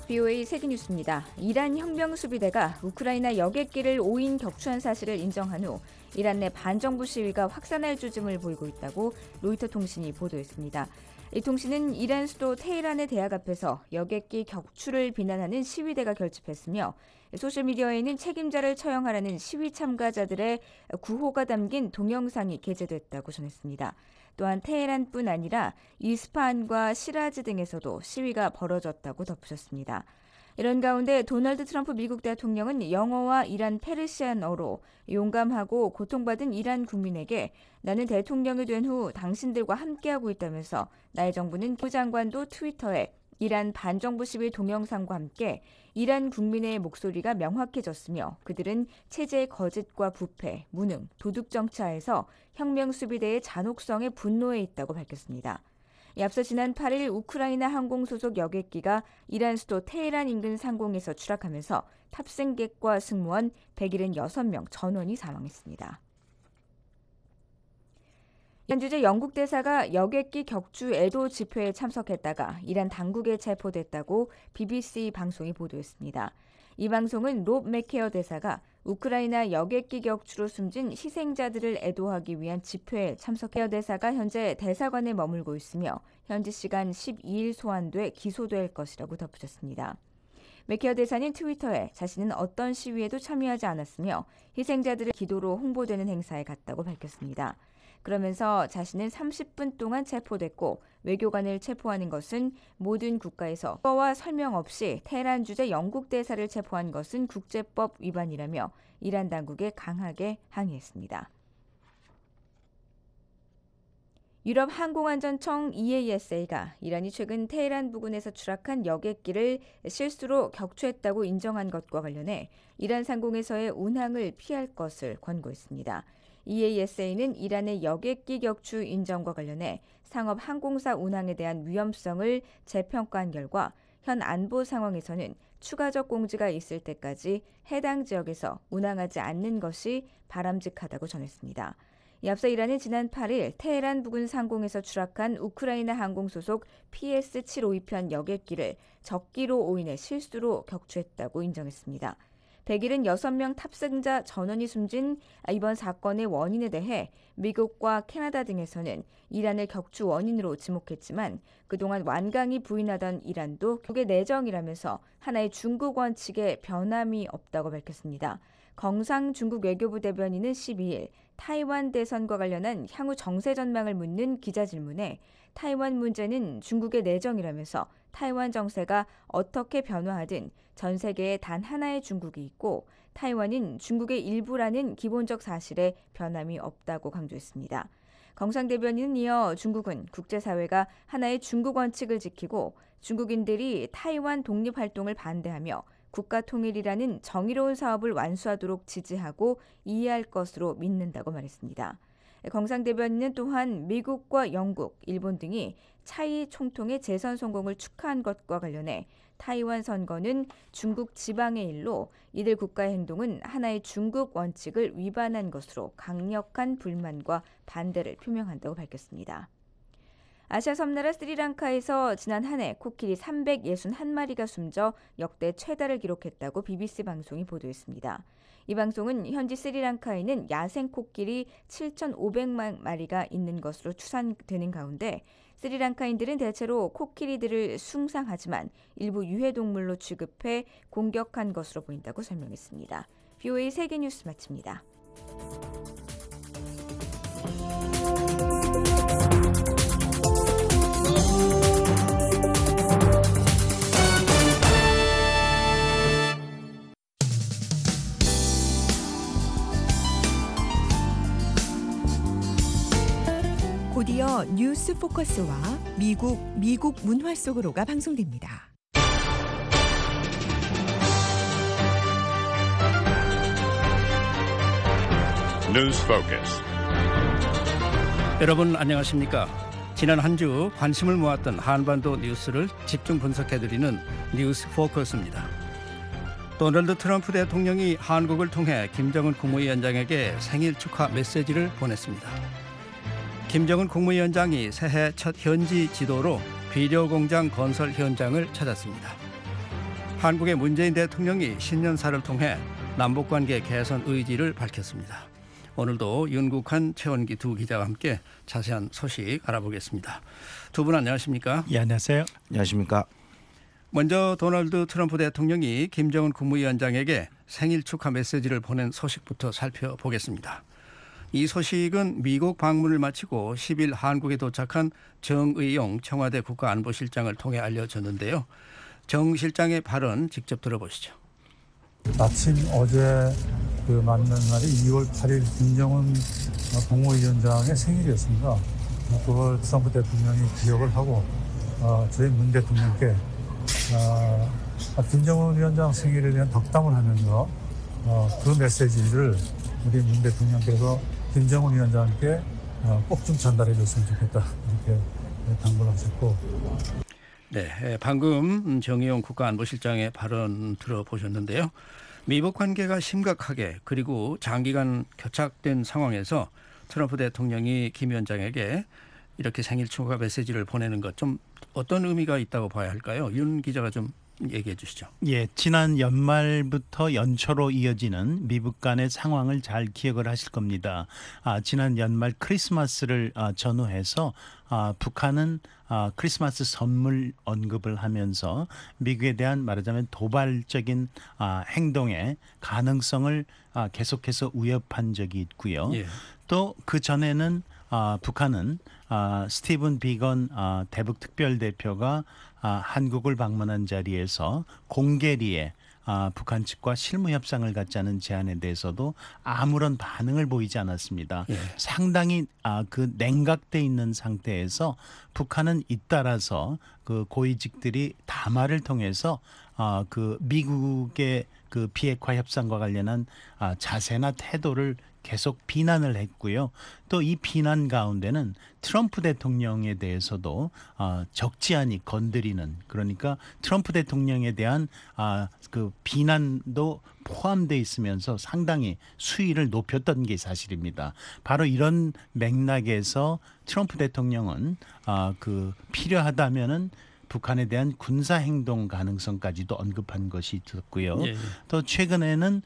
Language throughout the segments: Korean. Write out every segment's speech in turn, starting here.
BOA 세계뉴스입니다. 이란 혁명수비대가 우크라이나 여객기를 5인 격추한 사실을 인정한 후 이란 내 반정부 시위가 확산할 조짐을 보이고 있다고 로이터 통신이 보도했습니다. 이 통신은 이란 수도 테헤란의 대학 앞에서 여객기 격추를 비난하는 시위대가 결집했으며 소셜미디어에는 책임자를 처형하라는 시위 참가자들의 구호가 담긴 동영상이 게재됐다고 전했습니다. 또한 테헤란뿐 아니라 이스파한과 시라즈 등에서도 시위가 벌어졌다고 덧붙였습니다. 이런 가운데 도널드 트럼프 미국 대통령은 영어와 이란 페르시안어로 용감하고 고통받은 이란 국민에게 나는 대통령이 된 후 당신들과 함께하고 있다면서 나의 정부는 부장관도 트위터에 이란 반정부 시위 동영상과 함께 이란 국민의 목소리가 명확해졌으며 그들은 체제의 거짓과 부패, 무능, 도둑 정치하에서 혁명 수비대의 잔혹성에 분노해 있다고 밝혔습니다. 앞서 지난 8일 우크라이나 항공 소속 여객기가 이란 수도 테헤란 인근 상공에서 추락하면서 탑승객과 승무원 176명 전원이 사망했습니다. 이란 주재 영국 대사가 여객기 격추 애도 집회에 참석했다가 이란 당국에 체포됐다고 BBC 방송이 보도했습니다. 이 방송은 롭 맥케어 대사가 우크라이나 여객기 격추로 숨진 희생자들을 애도하기 위한 집회에 참석해어 대사가 현재 대사관에 머물고 있으며 현지 시간 12일 소환돼 기소될 것이라고 덧붙였습니다. 맥케어 대사는 트위터에 자신은 어떤 시위에도 참여하지 않았으며 희생자들의 기도로 홍보되는 행사에 갔다고 밝혔습니다. 그러면서 자신은 30분 동안 체포됐고 외교관을 체포하는 것은 모든 국가에서 허가와 설명 없이 테헤란 주재 영국 대사를 체포한 것은 국제법 위반이라며 이란 당국에 강하게 항의했습니다. 유럽 항공안전청 EASA가 이란이 최근 테헤란 부근에서 추락한 여객기를 실수로 격추했다고 인정한 것과 관련해 이란 상공에서의 운항을 피할 것을 권고했습니다. EASA는 이란의 여객기 격추 인정과 관련해 상업 항공사 운항에 대한 위험성을 재평가한 결과 현 안보 상황에서는 추가적 공지가 있을 때까지 해당 지역에서 운항하지 않는 것이 바람직하다고 전했습니다. 앞서 이란은 지난 8일 테헤란 부근 상공에서 추락한 우크라이나 항공 소속 PS-752편 여객기를 적기로 오인해 실수로 격추했다고 인정했습니다. 176명 탑승자 전원이 숨진 이번 사건의 원인에 대해 미국과 캐나다 등에서는 이란을 격추 원인으로 지목했지만 그동안 완강히 부인하던 이란도 국의 내정이라면서 하나의 중국 원칙에 변함이 없다고 밝혔습니다. 경상 중국 외교부 대변인은 12일 타이완 대선과 관련한 향후 정세 전망을 묻는 기자 질문에 타이완 문제는 중국의 내정이라면서 타이완 정세가 어떻게 변화하든 전 세계에 단 하나의 중국이 있고 타이완은 중국의 일부라는 기본적 사실에 변함이 없다고 강조했습니다. 경상 대변인은 이어 중국은 국제사회가 하나의 중국 원칙을 지키고 중국인들이 타이완 독립활동을 반대하며 국가 통일이라는 정의로운 사업을 완수하도록 지지하고 이해할 것으로 믿는다고 말했습니다. 경상 대변인은 또한 미국과 영국, 일본 등이 차이 총통의 재선 성공을 축하한 것과 관련해 타이완 선거는 중국 지방의 일로 이들 국가의 행동은 하나의 중국 원칙을 위반한 것으로 강력한 불만과 반대를 표명한다고 밝혔습니다. 아시아 섬나라 스리랑카에서 지난 한 해 코끼리 361마리가 숨져 역대 최다를 기록했다고 BBC 방송이 보도했습니다. 이 방송은 현지 스리랑카에는 야생 코끼리 7,500만 마리가 있는 것으로 추산되는 가운데 스리랑카인들은 대체로 코끼리들을 숭상하지만 일부 유해동물로 취급해 공격한 것으로 보인다고 설명했습니다. BOA 세계뉴스 마칩니다. 곧이어 뉴스 포커스와 미국 문화 속으로가 방송됩니다. 뉴스 포커스. 여러분 안녕하십니까? 지난 한 주 관심을 모았던 한반도 뉴스를 집중 분석해드리는 뉴스 포커스입니다. 도널드 트럼프 대통령이 한국을 통해 김정은 국무위원장에게 생일 축하 메시지를 보냈습니다. 김정은 국무위원장이 새해 첫 현지 지도로 비료 공장 건설 현장을 찾았습니다. 한국의 문재인 대통령이 신년사를 통해 남북관계 개선 의지를 밝혔습니다. 오늘도 윤국한, 최원기 두 기자와 함께 자세한 소식 알아보겠습니다. 두 분 안녕하십니까? 예, 안녕하세요. 안녕하십니까? 먼저 도널드 트럼프 대통령이 김정은 국무위원장에게 생일 축하 메시지를 보낸 소식부터 살펴보겠습니다. 이 소식은 미국 방문을 마치고 10일 한국에 도착한 정의용 청와대 국가안보실장을 통해 알려졌는데요. 정 실장의 발언 직접 들어보시죠. 마침 어제 맞는 날이 2월 8일 김정은 국무위원장의 생일이었습니다. 그걸 트럼프 대통령이 기억을 하고 저희 문 대통령께 김정은 위원장 생일에 대한 덕담을 하면서 그 메시지를 우리 문 대통령께서 김정은 위원장께 꼭 좀 전달해 줬으면 좋겠다 이렇게 당부를 하셨고. 네, 방금 정의용 국가안보실장의 발언 들어보셨는데요. 미북 관계가 심각하게 그리고 장기간 교착된 상황에서 트럼프 대통령이 김 위원장에게 이렇게 생일 축하 메시지를 보내는 것 좀 어떤 의미가 있다고 봐야 할까요? 윤 기자가 좀 얘기해 주시죠. 예, 지난 연말부터 연초로 이어지는 미북 간의 상황을 잘 기억을 하실 겁니다. 지난 연말 크리스마스를 전후해서 북한은 크리스마스 선물 언급을 하면서 미국에 대한 말하자면 도발적인 행동의 가능성을 계속해서 위협한 적이 있고요. 예. 또 그 전에는 북한은 스티븐 비건 대북 특별대표가 한국을 방문한 자리에서 공개리에 북한 측과 실무 협상을 갖자는 제안에 대해서도 아무런 반응을 보이지 않았습니다. 예. 상당히 그 냉각돼 있는 상태에서 북한은 잇따라서 그 고위직들이 담화를 통해서 그 미국의 그 비핵화 협상과 관련한 자세나 태도를 계속 비난을 했고요. 또 이 비난 가운데는 트럼프 대통령에 대해서도 적지 않이 건드리는, 그러니까 트럼프 대통령에 대한 그 비난도 포함되어 있으면서 상당히 수위를 높였던 게 사실입니다. 바로 이런 맥락에서 트럼프 대통령은 그 필요하다면은 북한에 대한 군사 행동 가능성까지도 언급한 것이 있었고요. 예. 또 최근에는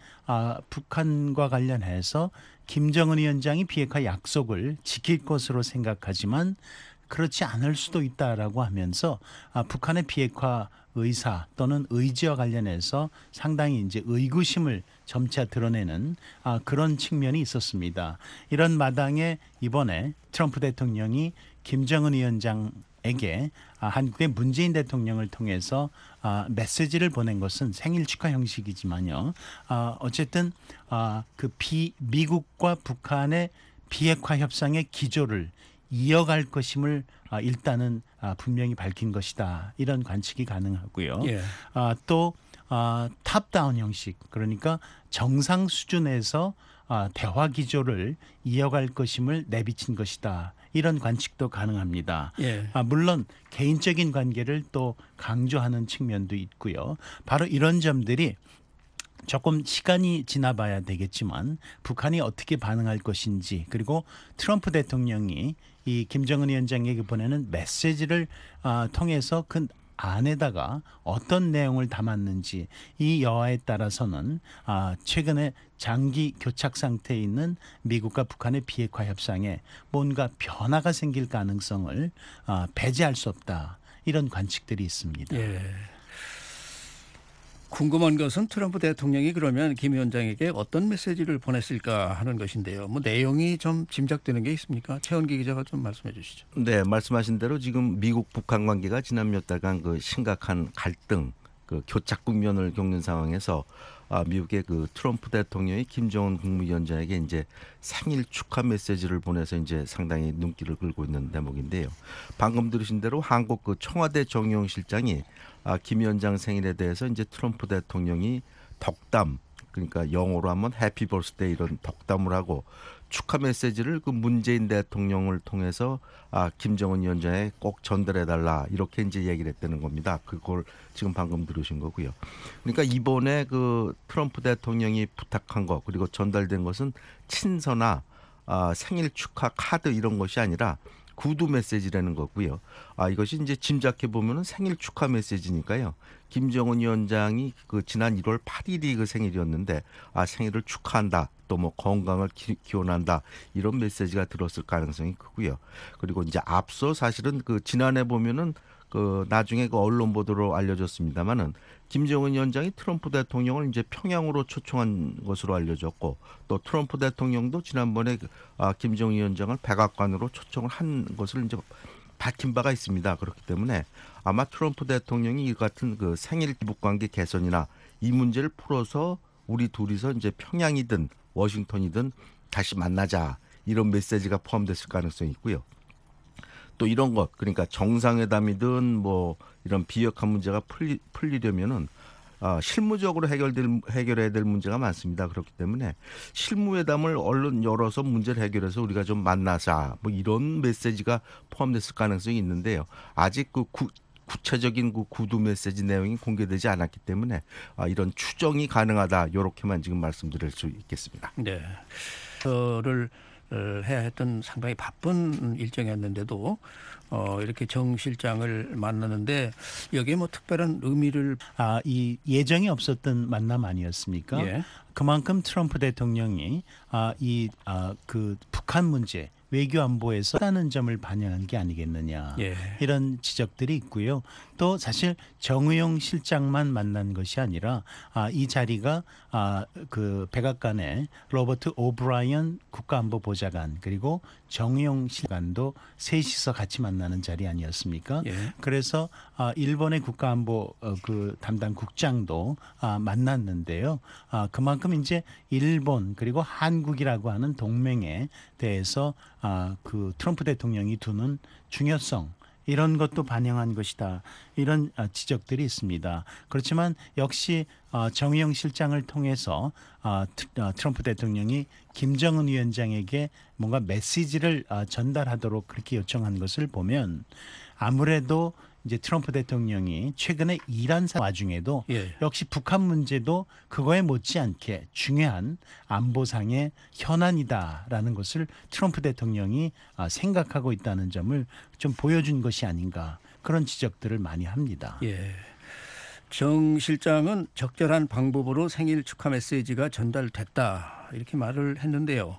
북한과 관련해서 김정은 위원장이 비핵화 약속을 지킬 것으로 생각하지만 그렇지 않을 수도 있다라고 하면서 북한의 비핵화 의사 또는 의지와 관련해서 상당히 이제 의구심을 점차 드러내는 그런 측면이 있었습니다. 이런 마당에 이번에 트럼프 대통령이 김정은 위원장에게 한국의 문재인 대통령을 통해서 메시지를 보낸 것은 생일 축하 형식이지만요. 어쨌든 그 미국과 북한의 비핵화 협상의 기조를 이어갈 것임을 일단은 분명히 밝힌 것이다. 이런 관측이 가능하고요. 예. 또 탑다운 형식, 그러니까 정상 수준에서 대화 기조를 이어갈 것임을 내비친 것이다. 이런 관측도 가능합니다. 예. 물론 개인적인 관계를 또 강조하는 측면도 있고요. 바로 이런 점들이 조금 시간이 지나봐야 되겠지만 북한이 어떻게 반응할 것인지, 그리고 트럼프 대통령이 이 김정은 위원장에게 보내는 메시지를 통해서 그 안에다가 어떤 내용을 담았는지, 이 여하에 따라서는 최근에 장기 교착 상태에 있는 미국과 북한의 비핵화 협상에 뭔가 변화가 생길 가능성을 배제할 수 없다. 이런 관측들이 있습니다. 예. 궁금한 것은 트럼프 대통령이 그러면 김 위원장에게 어떤 메시지를 보냈을까 하는 것인데요. 뭐 내용이 좀 짐작되는 게 있습니까? 최원기 기자가 좀 말씀해 주시죠. 네, 말씀하신 대로 지금 미국 북한 관계가 지난 몇 달간 그 심각한 갈등, 그 교착 국면을 겪는 상황에서 미국의 그 트럼프 대통령이 김정은 국무위원장에게 이제 생일 축하 메시지를 보내서 이제 상당히 눈길을 끌고 있는 대목인데요. 방금 들으신 대로 한국 그 청와대 정의용 실장이 김 위원장 생일에 대해서 이제 트럼프 대통령이 덕담, 그러니까 영어로 하면 해피 버스데이 이런 덕담을 하고 축하 메시지를 그 문재인 대통령을 통해서 김정은 위원장에 꼭 전달해달라 이렇게 이제 얘기를 했다는 겁니다. 그걸 지금 방금 들으신 거고요. 그러니까 이번에 그 트럼프 대통령이 부탁한 거 그리고 전달된 것은 친서나 생일 축하 카드 이런 것이 아니라 구두 메시지라는 거고요. 이것이 이제 짐작해 보면은 생일 축하 메시지니까요. 김정은 위원장이 그 지난 1월 8일이 그 생일이었는데 생일을 축하한다. 또 뭐 건강을 기원한다. 이런 메시지가 들었을 가능성이 크고요. 그리고 이제 앞서 사실은 그 지난해 보면은 그 나중에 그 언론 보도로 알려졌습니다마는 김정은 위원장이 트럼프 대통령을 이제 평양으로 초청한 것으로 알려졌고 또 트럼프 대통령도 지난번에 김정은 위원장을 백악관으로 초청을 한 것을 이제 밝힌 바가 있습니다. 그렇기 때문에 아마 트럼프 대통령이 이 같은 그 생일 기북 관계 개선이나 이 문제를 풀어서 우리 둘이서 이제 평양이든 워싱턴이든 다시 만나자 이런 메시지가 포함됐을 가능성이 있고요. 또 이런 것 그러니까 정상회담이든 뭐 이런 비핵화 문제가 풀리려면은 실무적으로 해결해야 될 문제가 많습니다. 그렇기 때문에 실무회담을 얼른 열어서 문제를 해결해서 우리가 좀 만나자 뭐 이런 메시지가 포함됐을 가능성이 있는데요. 아직 그 구체적인 그 구두 메시지 내용이 공개되지 않았기 때문에 이런 추정이 가능하다. 이렇게만 지금 말씀드릴 수 있겠습니다. 네. 저를 해야 했던 상당히 바쁜 일정이었는데도 이렇게 정 실장을 만나는데 여기에 뭐 특별한 의미를 이 예정이 없었던 만남 아니었습니까? 예. 그만큼 트럼프 대통령이 그 북한 문제 외교 안보에서 하는 점을 반영한 게 아니겠느냐 예. 이런 지적들이 있고요. 또 사실 정의용 실장만 만난 것이 아니라 이 자리가 그 백악관에 로버트 오브라이언 국가안보보좌관 그리고 정의용 실장도 셋이서 같이 만나는 자리 아니었습니까? 예. 그래서 일본의 국가안보 그 담당 국장도 만났는데요. 그만큼 이제 일본 그리고 한국이라고 하는 동맹에 대해서 그 트럼프 대통령이 두는 중요성 이런 것도 반영한 것이다. 이런 지적들이 있습니다. 그렇지만 역시 정의용 실장을 통해서 트럼프 대통령이 김정은 위원장에게 뭔가 메시지를 전달하도록 그렇게 요청한 것을 보면 아무래도 이제 트럼프 대통령이 최근에 이란 와중에도 예. 역시 북한 문제도 그거에 못지않게 중요한 안보상의 현안이다라는 것을 트럼프 대통령이 생각하고 있다는 점을 좀 보여준 것이 아닌가 그런 지적들을 많이 합니다. 예. 정 실장은 적절한 방법으로 생일 축하 메시지가 전달됐다 이렇게 말을 했는데요.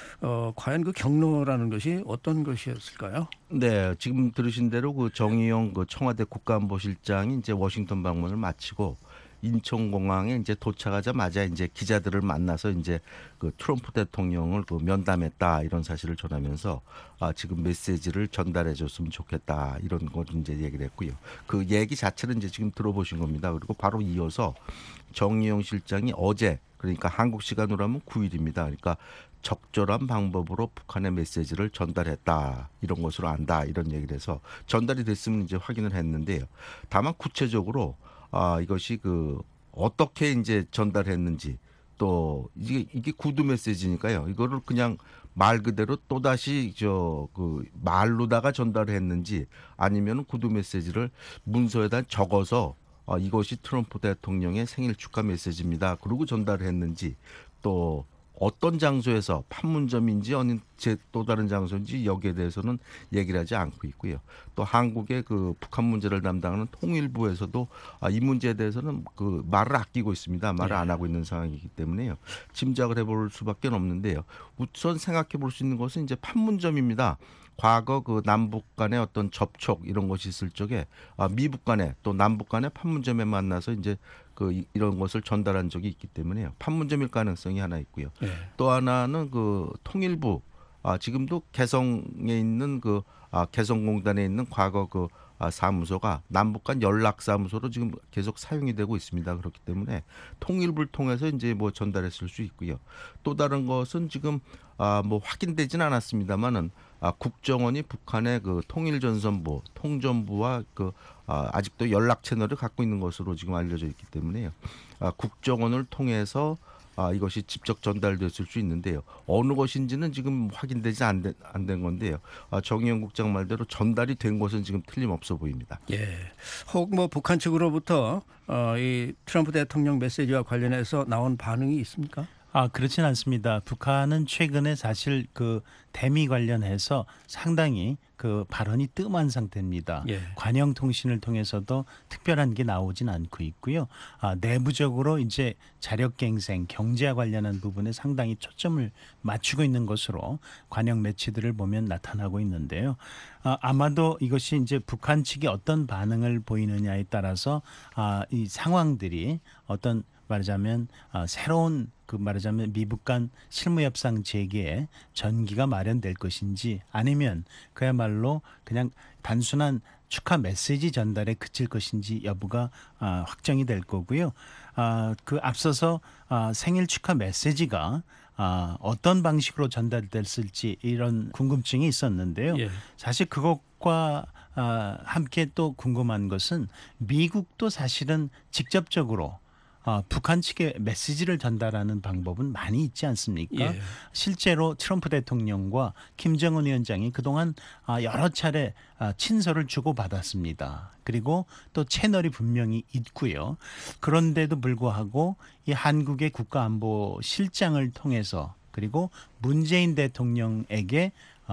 과연 그 경로라는 것이 어떤 것이었을까요? 네, 지금 들으신 대로 그 정의용 그 청와대 국가안보실장이 이제 워싱턴 방문을 마치고 인천공항에 이제 도착하자마자 이제 기자들을 만나서 이제 그 트럼프 대통령을 그 면담했다 이런 사실을 전하면서 지금 메시지를 전달해줬으면 좋겠다 이런 걸 이제 얘기를 했고요. 그 얘기 자체는 이제 지금 들어보신 겁니다. 그리고 바로 이어서 정의용 실장이 어제 그러니까 한국 시간으로 하면 9일입니다. 그러니까 적절한 방법으로 북한의 메시지를 전달했다 이런 것으로 안다 이런 얘기를 해서 전달이 됐으면 이제 확인을 했는데요. 다만 구체적으로 이것이 그 어떻게 이제 전달했는지 또 이게 구두 메시지니까요. 이거를 그냥 말 그대로 또 다시 그 말로다가 전달했는지 아니면 구두 메시지를 문서에다 적어서 이것이 트럼프 대통령의 생일 축하 메시지입니다. 그러고 전달했는지 또 어떤 장소에서 판문점인지 아니면 또 다른 장소인지 여기에 대해서는 얘기를 하지 않고 있고요. 또 한국의 그 북한 문제를 담당하는 통일부에서도 이 문제에 대해서는 그 말을 아끼고 있습니다. 말을 안 하고 있는 상황이기 때문에요. 짐작을 해볼 수밖에 없는데요. 우선 생각해 볼 수 있는 것은 이제 판문점입니다. 과거 그 남북 간의 어떤 접촉 이런 것이 있을 적에 미북 간에 또 남북 간의 판문점에 만나서 이제 그 이런 것을 전달한 적이 있기 때문에요. 판문점일 가능성이 하나 있고요. 네. 또 하나는 그 통일부 지금도 개성에 있는 그 개성공단에 있는 과거 그 사무소가 남북 간 연락 사무소로 지금 계속 사용이 되고 있습니다. 그렇기 때문에 통일부를 통해서 이제 뭐 전달했을 수 있고요. 또 다른 것은 지금 뭐 확인되지는 않았습니다만은 국정원이 북한의 그 통일전선부, 통전부와 그 아직도 연락 채널을 갖고 있는 것으로 지금 알려져 있기 때문에요. 국정원을 통해서 이것이 직접 전달됐을 수 있는데요. 어느 것인지는 지금 확인되지 안 된 건데요. 정의용 국장 말대로 전달이 된 것은 지금 틀림없어 보입니다. 예. 혹 뭐 북한 측으로부터 이 트럼프 대통령 메시지와 관련해서 나온 반응이 있습니까? 그렇진 않습니다. 북한은 최근에 사실 그 대미 관련해서 상당히 그 발언이 뜸한 상태입니다. 예. 관영 통신을 통해서도 특별한 게 나오진 않고 있고요. 내부적으로 이제 자력갱생, 경제와 관련한 부분에 상당히 초점을 맞추고 있는 것으로 관영 매체들을 보면 나타나고 있는데요. 아마도 이것이 이제 북한 측이 어떤 반응을 보이느냐에 따라서 이 상황들이 어떤 말하자면 새로운 그 말하자면 미북 간 실무 협상 재개에 전기가 마련될 것인지 아니면 그야말로 그냥 단순한 축하 메시지 전달에 그칠 것인지 여부가 확정이 될 거고요. 그 앞서서 생일 축하 메시지가 어떤 방식으로 전달됐을지 이런 궁금증이 있었는데요. 예. 사실 그것과 함께 또 궁금한 것은 미국도 사실은 직접적으로 북한 측에 메시지를 전달하는 방법은 많이 있지 않습니까? 예. 실제로 트럼프 대통령과 김정은 위원장이 그동안 여러 차례 친서를 주고받았습니다. 그리고 또 채널이 분명히 있고요. 그런데도 불구하고 이 한국의 국가안보실장을 통해서 그리고 문재인 대통령에게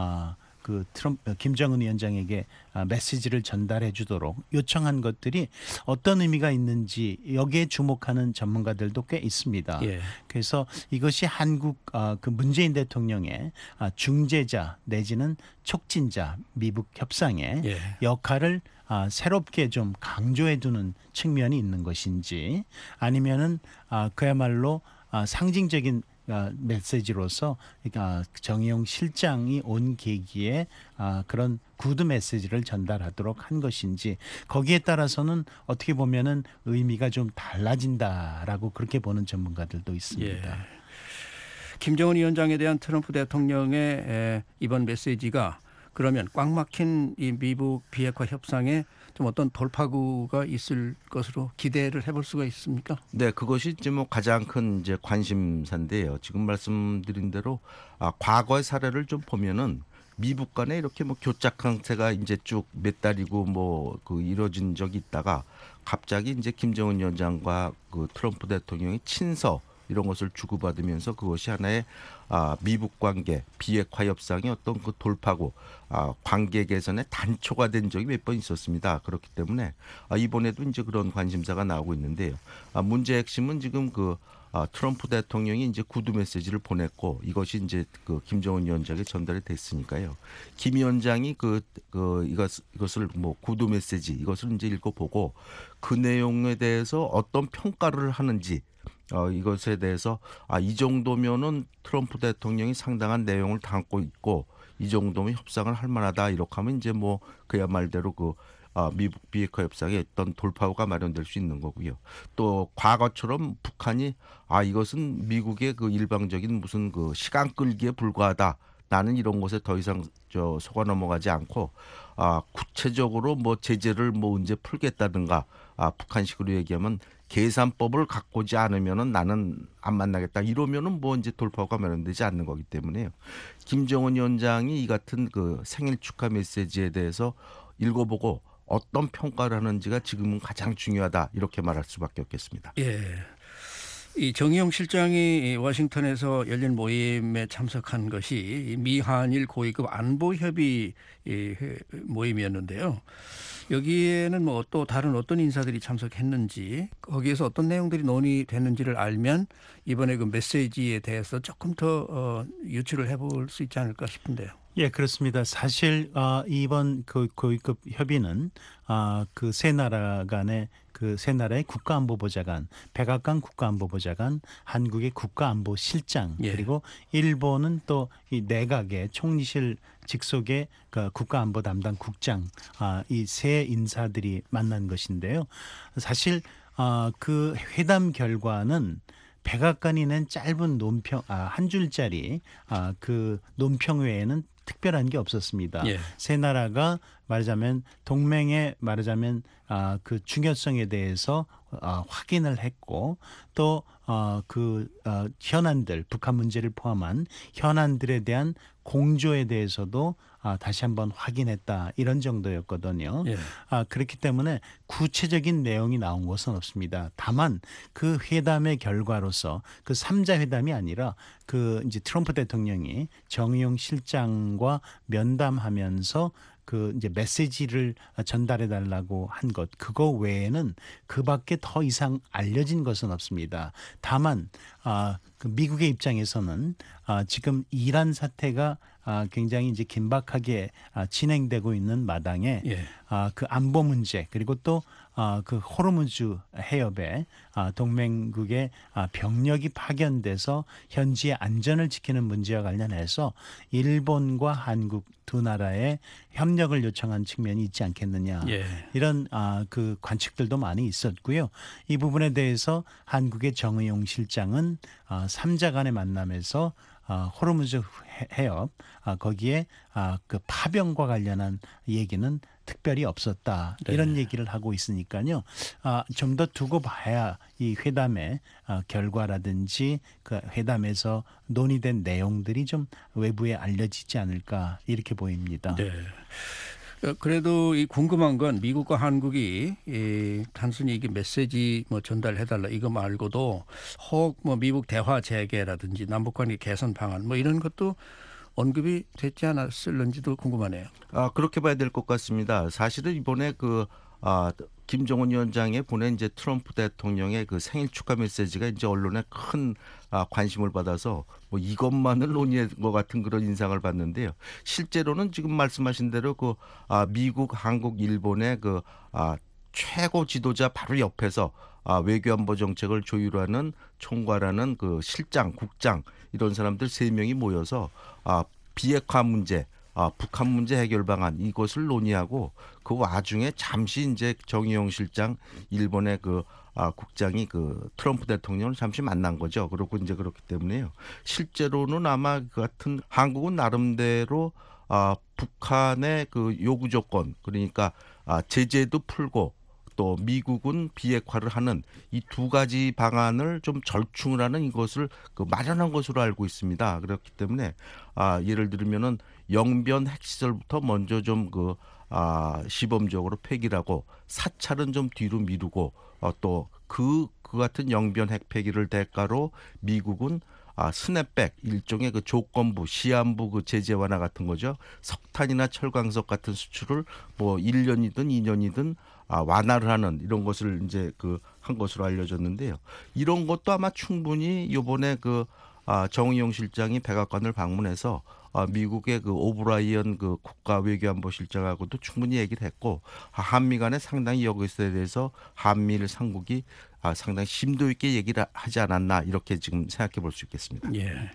그 김정은 위원장에게 메시지를 전달해 주도록 요청한 것들이 어떤 의미가 있는지 여기에 주목하는 전문가들도 꽤 있습니다. 예. 그래서 이것이 한국 그 문재인 대통령의 중재자 내지는 촉진자 미북 협상의 예. 역할을 새롭게 좀 강조해 두는 측면이 있는 것인지 아니면은 그야말로 상징적인 메시지로서 정의용 실장이 온 계기에 그런 구두 메시지를 전달하도록 한 것인지 거기에 따라서는 어떻게 보면은 의미가 좀 달라진다라고 그렇게 보는 전문가들도 있습니다. 예. 김정은 위원장에 대한 트럼프 대통령의 이번 메시지가 그러면 꽉 막힌 이 미북 비핵화 협상에 좀 어떤 돌파구가 있을 것으로 기대를 해볼 수가 있습니까? 네, 그것이 이제 뭐 가장 큰 이제 관심사인데요. 지금 말씀드린 대로 과거의 사례를 좀 보면은 미북 간에 이렇게 뭐 교착 상태가 이제 쭉 몇 달이고 뭐 그 이루어진 적이 있다가 갑자기 이제 김정은 위원장과 그 트럼프 대통령이 친서 이런 것을 주고받으면서 그것이 하나의 미북 관계 비핵화 협상의 어떤 그 돌파구 관계 개선의 단초가 된 적이 몇 번 있었습니다. 그렇기 때문에 이번에도 이제 그런 관심사가 나오고 있는데요. 문제의 핵심은 지금 그 트럼프 대통령이 이제 구두 메시지를 보냈고 이것이 이제 그 김정은 위원장에게 전달이 됐으니까요. 김 위원장이 이것을 뭐 구두 메시지 이것을 이제 읽어보고 그 내용에 대해서 어떤 평가를 하는지 이것에 대해서 이 정도면은 트럼프 대통령이 상당한 내용을 담고 있고 이 정도면 협상을 할 만하다 이렇게 하면 이제 뭐 그야 말대로 그 미북 비핵화 협상에 어떤 돌파구가 마련될 수 있는 거고요. 또 과거처럼 북한이 이것은 미국의 그 일방적인 무슨 그 시간 끌기에 불과하다. 나는 이런 것에 더 이상 속아 넘어가지 않고 구체적으로 뭐 제재를 뭐 언제 풀겠다든가 북한식으로 얘기하면 계산법을 갖고 오지 않으면은 나는 안 만나겠다 이러면은 뭐 이제 돌파구가 마련되지 않는 거기 때문에요. 김정은 위원장이 이 같은 그 생일 축하 메시지에 대해서 읽어보고 어떤 평가를 하는지가 지금은 가장 중요하다 이렇게 말할 수밖에 없겠습니다. 예. 이 정의용 실장이 워싱턴에서 열린 모임에 참석한 것이 미한일 고위급 안보 협의 모임이었는데요. 여기에는 뭐 또 다른 어떤 인사들이 참석했는지 거기에서 어떤 내용들이 논의됐는지를 알면 이번에 그 메시지에 대해서 조금 더 유추를 해볼 수 있지 않을까 싶은데요. 예, 그렇습니다. 사실 이번 그 고위급 협의는 그 세 나라 간의 그 세 나라의 국가안보보좌관, 백악관 국가안보보좌관, 한국의 국가안보실장, 예. 그리고 일본은 또 이 내각의 총리실 직속의 그 국가안보 담당 국장, 이 세 인사들이 만난 것인데요. 사실 그 회담 결과는 백악관이 낸 짧은 논평 한 줄짜리 그 논평 외에는 특별한 게 없었습니다. 예. 세 나라가 말하자면 동맹의 말하자면 그 중요성에 대해서 확인을 했고 또 현안들 북한 문제를 포함한 현안들에 대한 공조에 대해서도 다시 한번 확인했다 이런 정도였거든요. 예. 그렇기 때문에 구체적인 내용이 나온 것은 없습니다. 다만 그 회담의 결과로서 그 3자 회담이 아니라 그 이제 트럼프 대통령이 정의용 실장과 면담하면서 그 이제 메시지를 전달해 달라고 한 것 그거 외에는 그밖에 더 이상 알려진 것은 없습니다. 다만 그 미국의 입장에서는 지금 이란 사태가 굉장히 이제 긴박하게 진행되고 있는 마당에 예. 그 안보 문제 그리고 또 그 호르무즈 해협에 동맹국의 병력이 파견돼서 현지의 안전을 지키는 문제와 관련해서 일본과 한국 두 나라의 협력을 요청한 측면이 있지 않겠느냐 예. 이런 그 관측들도 많이 있었고요. 이 부분에 대해서 한국의 정의용 실장은 3자 간의 만남에서 호르무즈 해협 거기에 그 파병과 관련한 얘기는 특별히 없었다 이런 얘기를 하고 있으니까요. 좀 더 두고 봐야 이 회담의 결과라든지 그 회담에서 논의된 내용들이 좀 외부에 알려지지 않을까 이렇게 보입니다. 네. 그래도 이 궁금한 건 미국과 한국이 단순히 이게 메시지 뭐 전달해달라 이거 말고도 혹 뭐 미국 대화 재개라든지 남북관계 개선 방안 뭐 이런 것도 언급이 됐지 않았을는지도 궁금하네요. 그렇게 봐야 될 것 같습니다. 사실은 이번에 김정은 위원장의 보낸 이제 트럼프 대통령의 그 생일 축하 메시지가 이제 언론에 큰 관심을 받아서 뭐 이것만을 논의한 것 같은 그런 인상을 받는데요. 실제로는 지금 말씀하신 대로 미국, 한국, 일본의 최고 지도자 바로 옆에서 외교안보 정책을 조율하는 총괄하는 그 실장, 국장 이런 사람들 3명이 모여서 비핵화 문제, 북한 문제 해결 방안 이것을 논의하고 그 와중에 잠시 이제 정의용 실장 일본의 국장이 트럼프 대통령을 잠시 만난 거죠. 그렇고 이제 그렇기 때문에요. 실제로는 아마 그 같은 한국은 나름대로 북한의 그 요구 조건 그러니까 제재도 풀고 또 미국은 비핵화를 하는 이 2가지 방안을 좀 절충을 하는 이것을 마련한 것으로 알고 있습니다. 그렇기 때문에 예를 들면은 영변 핵시설부터 먼저 좀 시범적으로 폐기를 하고 사찰은 좀 뒤로 미루고 또 그 같은 영변 핵 폐기를 대가로 미국은 스냅백 일종의 그 조건부 시한부 그 제재 완화 같은 거죠. 석탄이나 철광석 같은 수출을 뭐 1년이든 2년이든 완화를 하는 이런 것을 이제 한 것으로 알려졌는데요. 이런 것도 아마 충분히 이번에 정의용 실장이 백악관을 방문해서 미국의 오브라이언 국가 외교안보 실장하고도 충분히 얘기를 했고 한미 간에 상당히 여기에 대해서 한미일 상국이 상당히 심도 있게 얘기를 하지 않았나 이렇게 지금 생각해 볼 수 있겠습니다. 예.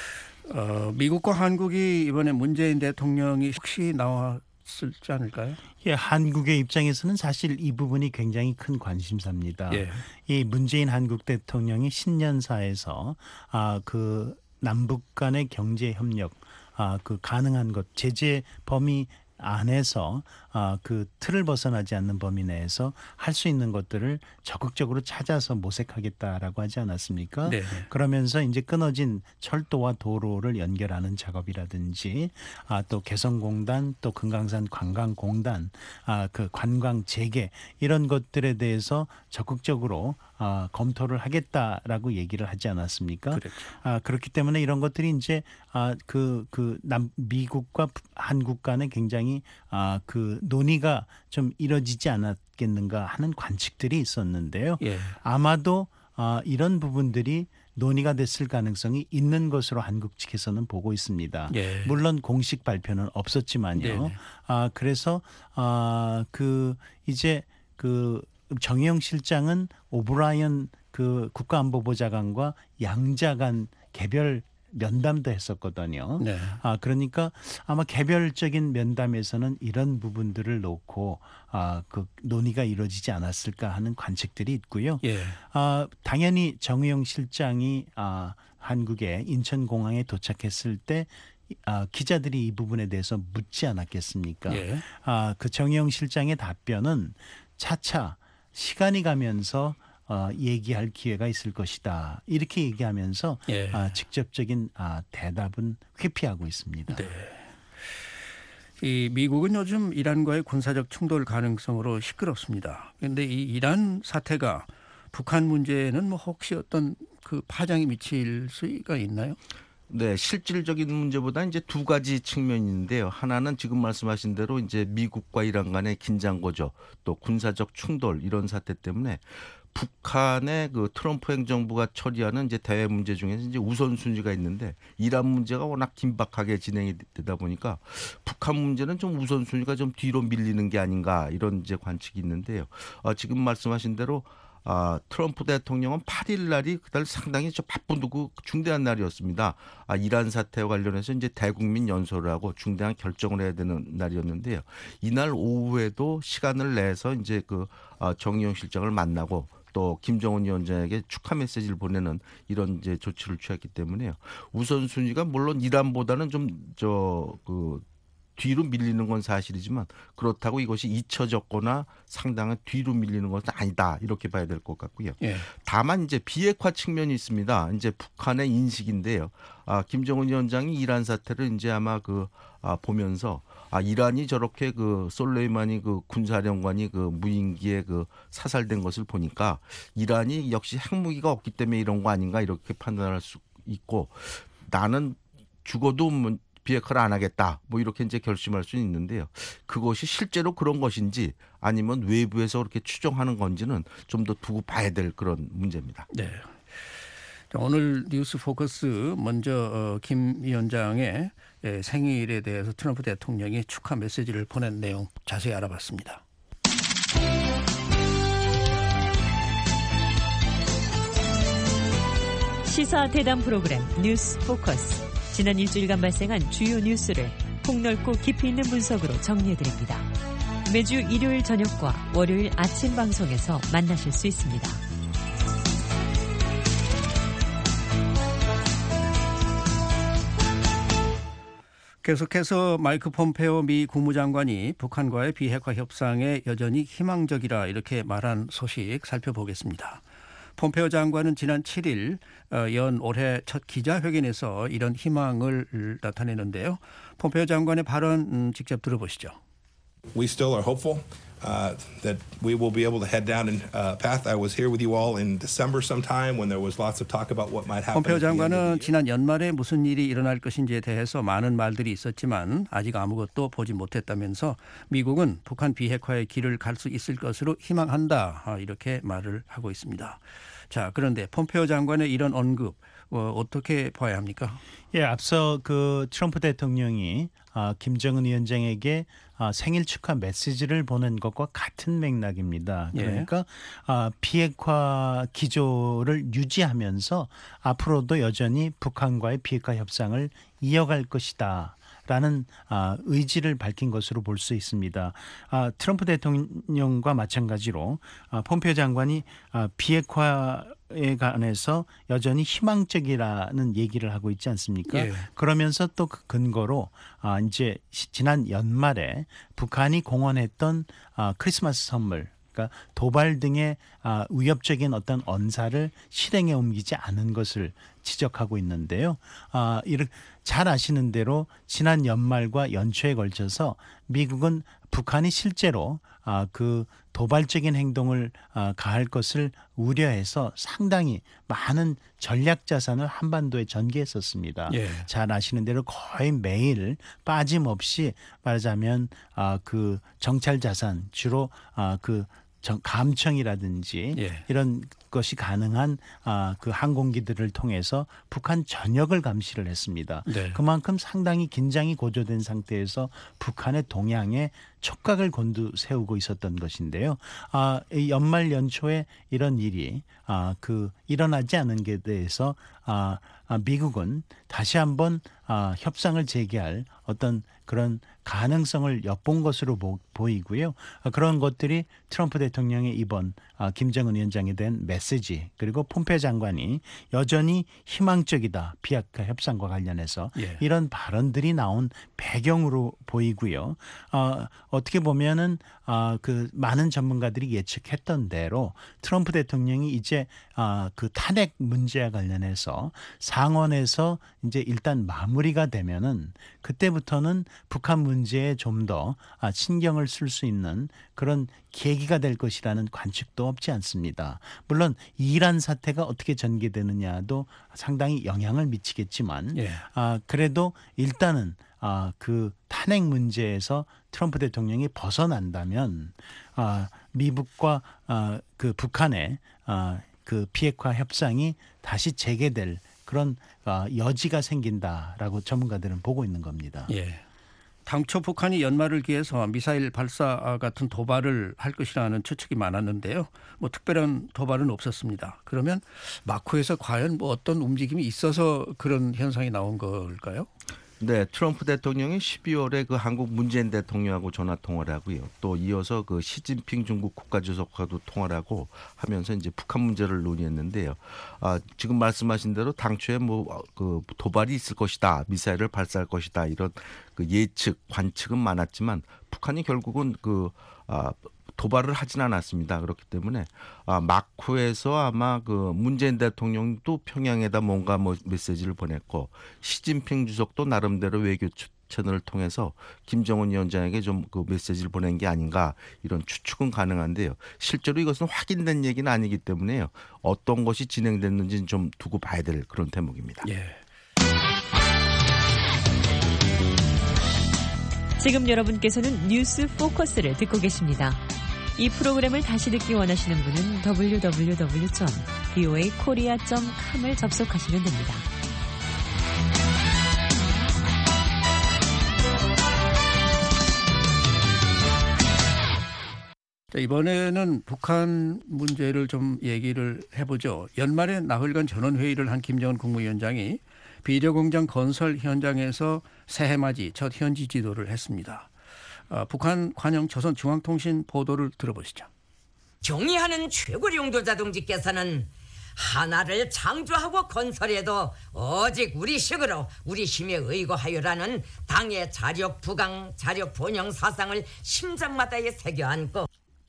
미국과 한국이 이번에 문재인 대통령이 혹시 나왔을지 않을까요? 예, 한국의 입장에서는 사실 이 부분이 굉장히 큰 관심사입니다. 예. 이 문재인 한국 대통령이 신년사에서 그 남북 간의 경제 협력 가능한 것 제재 범위 안에서 그 틀을 벗어나지 않는 범위 내에서 할 수 있는 것들을 적극적으로 찾아서 모색하겠다라고 하지 않았습니까? 네. 그러면서 이제 끊어진 철도와 도로를 연결하는 작업이라든지 또 개성공단 또 금강산 관광공단 그 관광 재개 이런 것들에 대해서 적극적으로 검토를 하겠다라고 얘기를 하지 않았습니까? 그렇죠. 그렇기 때문에 이런 것들이 이제 미국과 한국 간에 굉장히 그 논의가 좀 이뤄지지 않았겠는가 하는 관측들이 있었는데요. 예. 아마도 이런 부분들이 논의가 됐을 가능성이 있는 것으로 한국 측에서는 보고 있습니다. 예. 물론 공식 발표는 없었지만요. 네네. 그래서 이제 정의용 실장은 오브라이언 국가안보보좌관과 양자 간 개별 면담도 했었거든요. 네. 그러니까 아마 개별적인 면담에서는 이런 부분들을 놓고 그 논의가 이루어지지 않았을까 하는 관측들이 있고요. 예. 당연히 정의용 실장이 한국의 인천공항에 도착했을 때 기자들이 이 부분에 대해서 묻지 않았겠습니까? 예. 그 정의용 실장의 답변은 차차 시간이 가면서 얘기할 기회가 있을 것이다. 이렇게 얘기하면서 예. 직접적인 대답은 회피하고 있습니다. 네. 이 미국은 요즘 이란과의 군사적 충돌 가능성으로 시끄럽습니다. 그런데 이 이란 사태가 북한 문제에는 뭐 혹시 어떤 그 파장이 미칠 수가 있나요? 네, 실질적인 문제보다 이제 두 가지 측면이 있는데요. 하나는 지금 말씀하신 대로 이제 미국과 이란 간의 긴장 고조, 또 군사적 충돌 이런 사태 때문에 북한의 그 트럼프 행정부가 처리하는 이제 대외 문제 중에서 이제 우선순위가 있는데 이란 문제가 워낙 긴박하게 진행이 되다 보니까 북한 문제는 좀 우선순위가 좀 뒤로 밀리는 게 아닌가 이런 이제 관측이 있는데요. 지금 말씀하신 대로 트럼프 대통령은 8일 날이 그날 상당히 좀 바쁘고 중대한 날이었습니다. 이란 사태와 관련해서 이제 대국민 연설을 하고 중대한 결정을 해야 되는 날이었는데요. 이날 오후에도 시간을 내서 이제 그 정의용 실장을 만나고 또 김정은 위원장에게 축하 메시지를 보내는 이런 이제 조치를 취했기 때문에요. 우선순위가 물론 이란보다는 좀 뒤로 밀리는 건 사실이지만 그렇다고 이것이 잊혀졌거나 상당한 뒤로 밀리는 것은 아니다 이렇게 봐야 될 것 같고요. 예. 다만 이제 비핵화 측면이 있습니다. 이제 북한의 인식인데요. 김정은 위원장이 이란 사태를 이제 아마 보면서 이란이 저렇게 솔레이마니 군사령관이 무인기에 사살된 것을 보니까 이란이 역시 핵무기가 없기 때문에 이런 거 아닌가 이렇게 판단할 수 있고 나는 죽어도 비핵화를 안 하겠다. 뭐 이렇게 이제 결심할 수는 있는데요. 그것이 실제로 그런 것인지 아니면 외부에서 그렇게 추정하는 건지는 좀 더 두고 봐야 될 그런 문제입니다. 네. 오늘 뉴스 포커스 먼저 김 위원장의 생일에 대해서 트럼프 대통령이 축하 메시지를 보낸 내용 자세히 알아봤습니다. 시사 대담 프로그램 뉴스 포커스. 지난 일주일간 발생한 주요 뉴스를 폭넓고 깊이 있는 분석으로 정리해드립니다. 매주 일요일 저녁과 월요일 아침 방송에서 만나실 수 있습니다. 계속해서 마이크 폼페오 미 국무장관이 북한과의 비핵화 협상에 여전히 희망적이라 이렇게 말한 소식 살펴보겠습니다. 폼페오 장관은 지난 7일 연 올해 첫 기자회견에서 이런 희망을 나타내는데요. 폼페오 장관의 발언 직접 들어보시죠. We still are hopeful that we will be able to head down a path. I was here with you all in December sometime when there was lots of talk about what might happen. 폼페오 장관은 지난 연말에 무슨 일이 일어날 것인지에 대해서 많은 말들이 있었지만 아직 아무것도 보지 못했다면서 미국은 북한 비핵화의 길을 갈 수 있을 것으로 희망한다 이렇게 말을 하고 있습니다. 자, 그런데 폼페오 장관의 이런 언급 어떻게 봐야 합니까? 예, 앞서 트럼프 대통령이 김정은 위원장에게 생일 축하 메시지를 보낸 것과 같은 맥락입니다. 그러니까 비핵화 기조를 유지하면서 앞으로도 여전히 북한과의 비핵화 협상을 이어갈 것이다. 라는 의지를 밝힌 것으로 볼 수 있습니다. 트럼프 대통령과 마찬가지로 폼페오 장관이 비핵화에 관해서 여전히 희망적이라는 얘기를 하고 있지 않습니까? 예. 그러면서 또 그 근거로 이제 지난 연말에 북한이 공언했던 크리스마스 선물, 그러니까 도발 등의 위협적인 어떤 언사를 실행에 옮기지 않은 것을 지적하고 있는데요. 잘 아시는 대로 지난 연말과 연초에 걸쳐서 미국은 북한이 실제로 도발적인 행동을 가할 것을 우려해서 상당히 많은 전략 자산을 한반도에 전개했었습니다. 예. 잘 아시는 대로 거의 매일 빠짐없이 말하자면 정찰 자산 주로 감청이라든지 예. 이런 것이 가능한 항공기들을 통해서 북한 전역을 감시를 했습니다. 네. 그만큼 상당히 긴장이 고조된 상태에서 북한의 동향에 촉각을 곤두세우고 있었던 것인데요. 이 연말 연초에 이런 일이 일어나지 않은 게 대해서 미국은 다시 한번 협상을 재개할 어떤 그런 가능성을 엿본 것으로 보이고요. 그런 것들이 트럼프 대통령의 이번 김정은 위원장에 대한 메시지, 그리고 폼페이오 장관이 여전히 희망적이다, 비핵화 협상과 관련해서 이런 발언들이 나온 배경으로 보이고요. 어떻게 보면은 그 많은 전문가들이 예측했던 대로 트럼프 대통령이 이제 그 탄핵 문제와 관련해서 상원에서 이제 일단 마무리가 되면은 그때부터는 북한 문제에 좀 더 신경을 쓸 수 있는 그런 계기가 될 것이라는 관측도 없지 않습니다. 물론 이란 사태가 어떻게 전개되느냐도 상당히 영향을 미치겠지만 그래도 일단은 그 탄핵 문제에서 트럼프 대통령이 벗어난다면 미국과 그 북한의 그 비핵화 협상이 다시 재개될 그런 여지가 생긴다라고 전문가들은 보고 있는 겁니다. 당초 북한이 연말을 기해서 미사일 발사 같은 도발을 할 것이라는 추측이 많았는데요. 뭐 특별한 도발은 없었습니다. 그러면 마쿠에서 과연 뭐 어떤 움직임이 있어서 그런 현상이 나온 걸까요? 네, 트럼프 대통령이 12월에 그 한국 문재인 대통령하고 전화 통화를 하고요. 또 이어서 그 시진핑 중국 국가주석과도 통화를 하고 하면서 이제 북한 문제를 논의했는데요. 지금 말씀하신 대로 당초에 뭐 그 도발이 있을 것이다, 미사일을 발사할 것이다, 이런 그 예측, 관측은 많았지만 북한이 결국은 도발을 하진 않았습니다. 그렇기 때문에 마쿠에서 아마 그 문재인 대통령도 평양에다 뭔가 메시지를 보냈고 시진핑 주석도 나름대로 외교 채널을 통해서 김정은 위원장에게 좀 그 메시지를 보낸 게 아닌가, 이런 추측은 가능한데요. 실제로 이것은 확인된 얘기는 아니기 때문에요. 어떤 것이 진행됐는지는 좀 두고 봐야 될 그런 대목입니다. 지금 여러분께서는 뉴스 포커스를 듣고 계십니다. 이 프로그램을 다시 듣기 원하시는 분은 www.voakorea.com을 접속하시면 됩니다. 이번에는 북한 문제를 좀 얘기를 해보죠. 연말에 나흘간 전원회의를 한 김정은 국무위원장이 비료공장 건설 현장에서 새해맞이 첫 현지 지도를 했습니다. 북한 관영 조선중앙통신 보도를 들어보시죠. 경의하는 최고 용도자동지께서는 하나를 창조하고 건설해도 오직 우리 식으로 우리 힘에 의거하여라는 당의 자력 부강, 자력 번영 사상을 심장마다에 새겨 안고.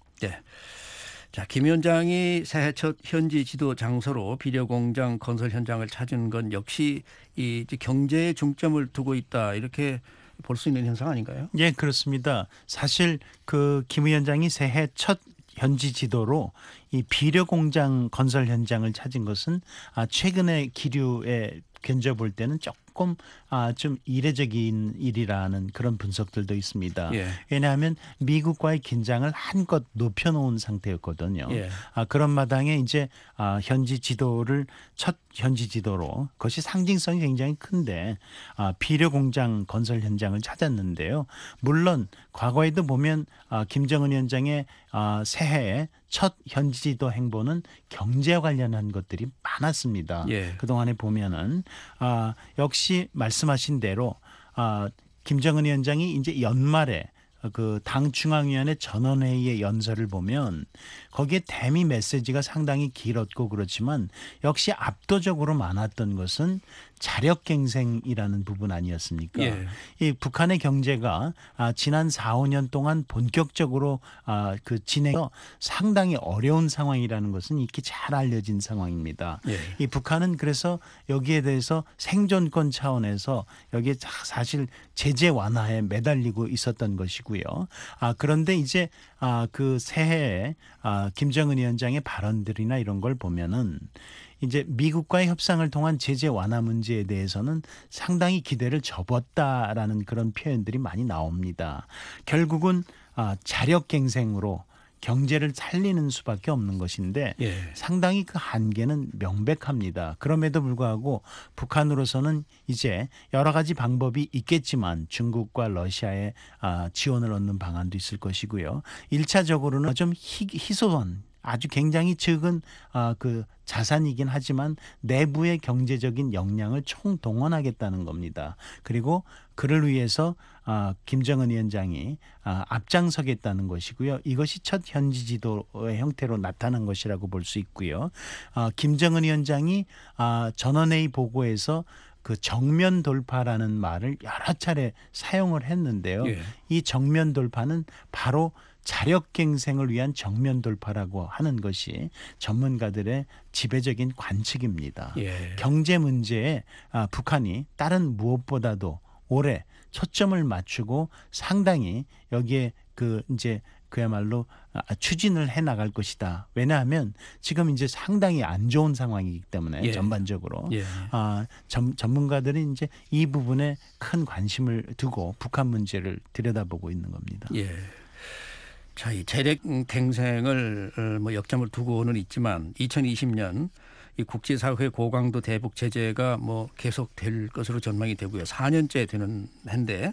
자, 김 위원장이 새해 첫 현지 지도 장소로 비료공장 건설 현장을 찾은 건 역시 이 경제에 중점을 두고 있다, 이렇게 볼 수 있는 현상 아닌가요? 예, 그렇습니다. 사실 그 김 위원장이 새해 첫 현지 지도로 이 비료공장 건설 현장을 찾은 것은 최근의 기류에 견져볼 때는 조금 좀 이례적인 일이라는 그런 분석들도 있습니다. 왜냐하면 미국과의 긴장을 한껏 높여놓은 상태였거든요. 그런 마당에 이제 현지 지도를 첫 현지 지도로, 그것이 상징성이 굉장히 큰데 비료공장 건설 현장을 찾았는데요. 물론 과거에도 보면 김정은 위원장의 새해에 첫 현지 지도 행보는 경제와 관련한 것들이 많았습니다. 그동안에 보면은 역시 말씀하신 대로 김정은 위원장이 이제 연말에 그 당 중앙위원회 전원회의의 연설을 보면 거기에 대미 메시지가 상당히 길었고 그렇지만 역시 압도적으로 많았던 것은 자력갱생이라는 부분 아니었습니까? 이 북한의 경제가 지난 4, 5년 동안 본격적으로 그 진행해서 상당히 어려운 상황이라는 것은 익히 잘 알려진 상황입니다. 이 북한은 그래서 여기에 대해서 생존권 차원에서 여기에 사실 제재 완화에 매달리고 있었던 것이고요. 그런데 이제 그 새해에 김정은 위원장의 발언들이나 이런 걸 보면은 이제 미국과의 협상을 통한 제재 완화 문제에 대해서는 상당히 기대를 접었다라는 그런 표현들이 많이 나옵니다. 결국은 자력갱생으로 경제를 살리는 수밖에 없는 것인데 예. 상당히 그 한계는 명백합니다. 그럼에도 불구하고 북한으로서는 이제 여러 가지 방법이 있겠지만 중국과 러시아의 지원을 얻는 방안도 있을 것이고요. 1차적으로는 좀 희소한 아주 굉장히 적은 그 자산이긴 하지만 내부의 경제적인 역량을 총동원하겠다는 겁니다. 그리고 그를 위해서 김정은 위원장이 앞장서겠다는 것이고요. 이것이 첫 현지 지도의 형태로 나타난 것이라고 볼 수 있고요. 김정은 위원장이 전원회의 보고에서 그 정면 돌파라는 말을 여러 차례 사용을 했는데요. 예. 이 정면 돌파는 바로 자력갱생을 위한 정면 돌파라고 하는 것이 전문가들의 지배적인 관측입니다. 예. 경제 문제에 북한이 다른 무엇보다도 올해 초점을 맞추고 상당히 여기에 그야말로 추진을 해 나갈 것이다. 왜냐하면 지금 이제 상당히 안 좋은 상황이기 때문에 예. 전반적으로 예. 전문가들이 이제 이 부분에 큰 관심을 두고 북한 문제를 들여다보고 있는 겁니다. 예. 자, 이 재력 갱생을 뭐 역점을 두고는 있지만 2020년 이 국제사회 고강도 대북 제재가 뭐 계속될 것으로 전망이 되고요. 4년째 되는 해인데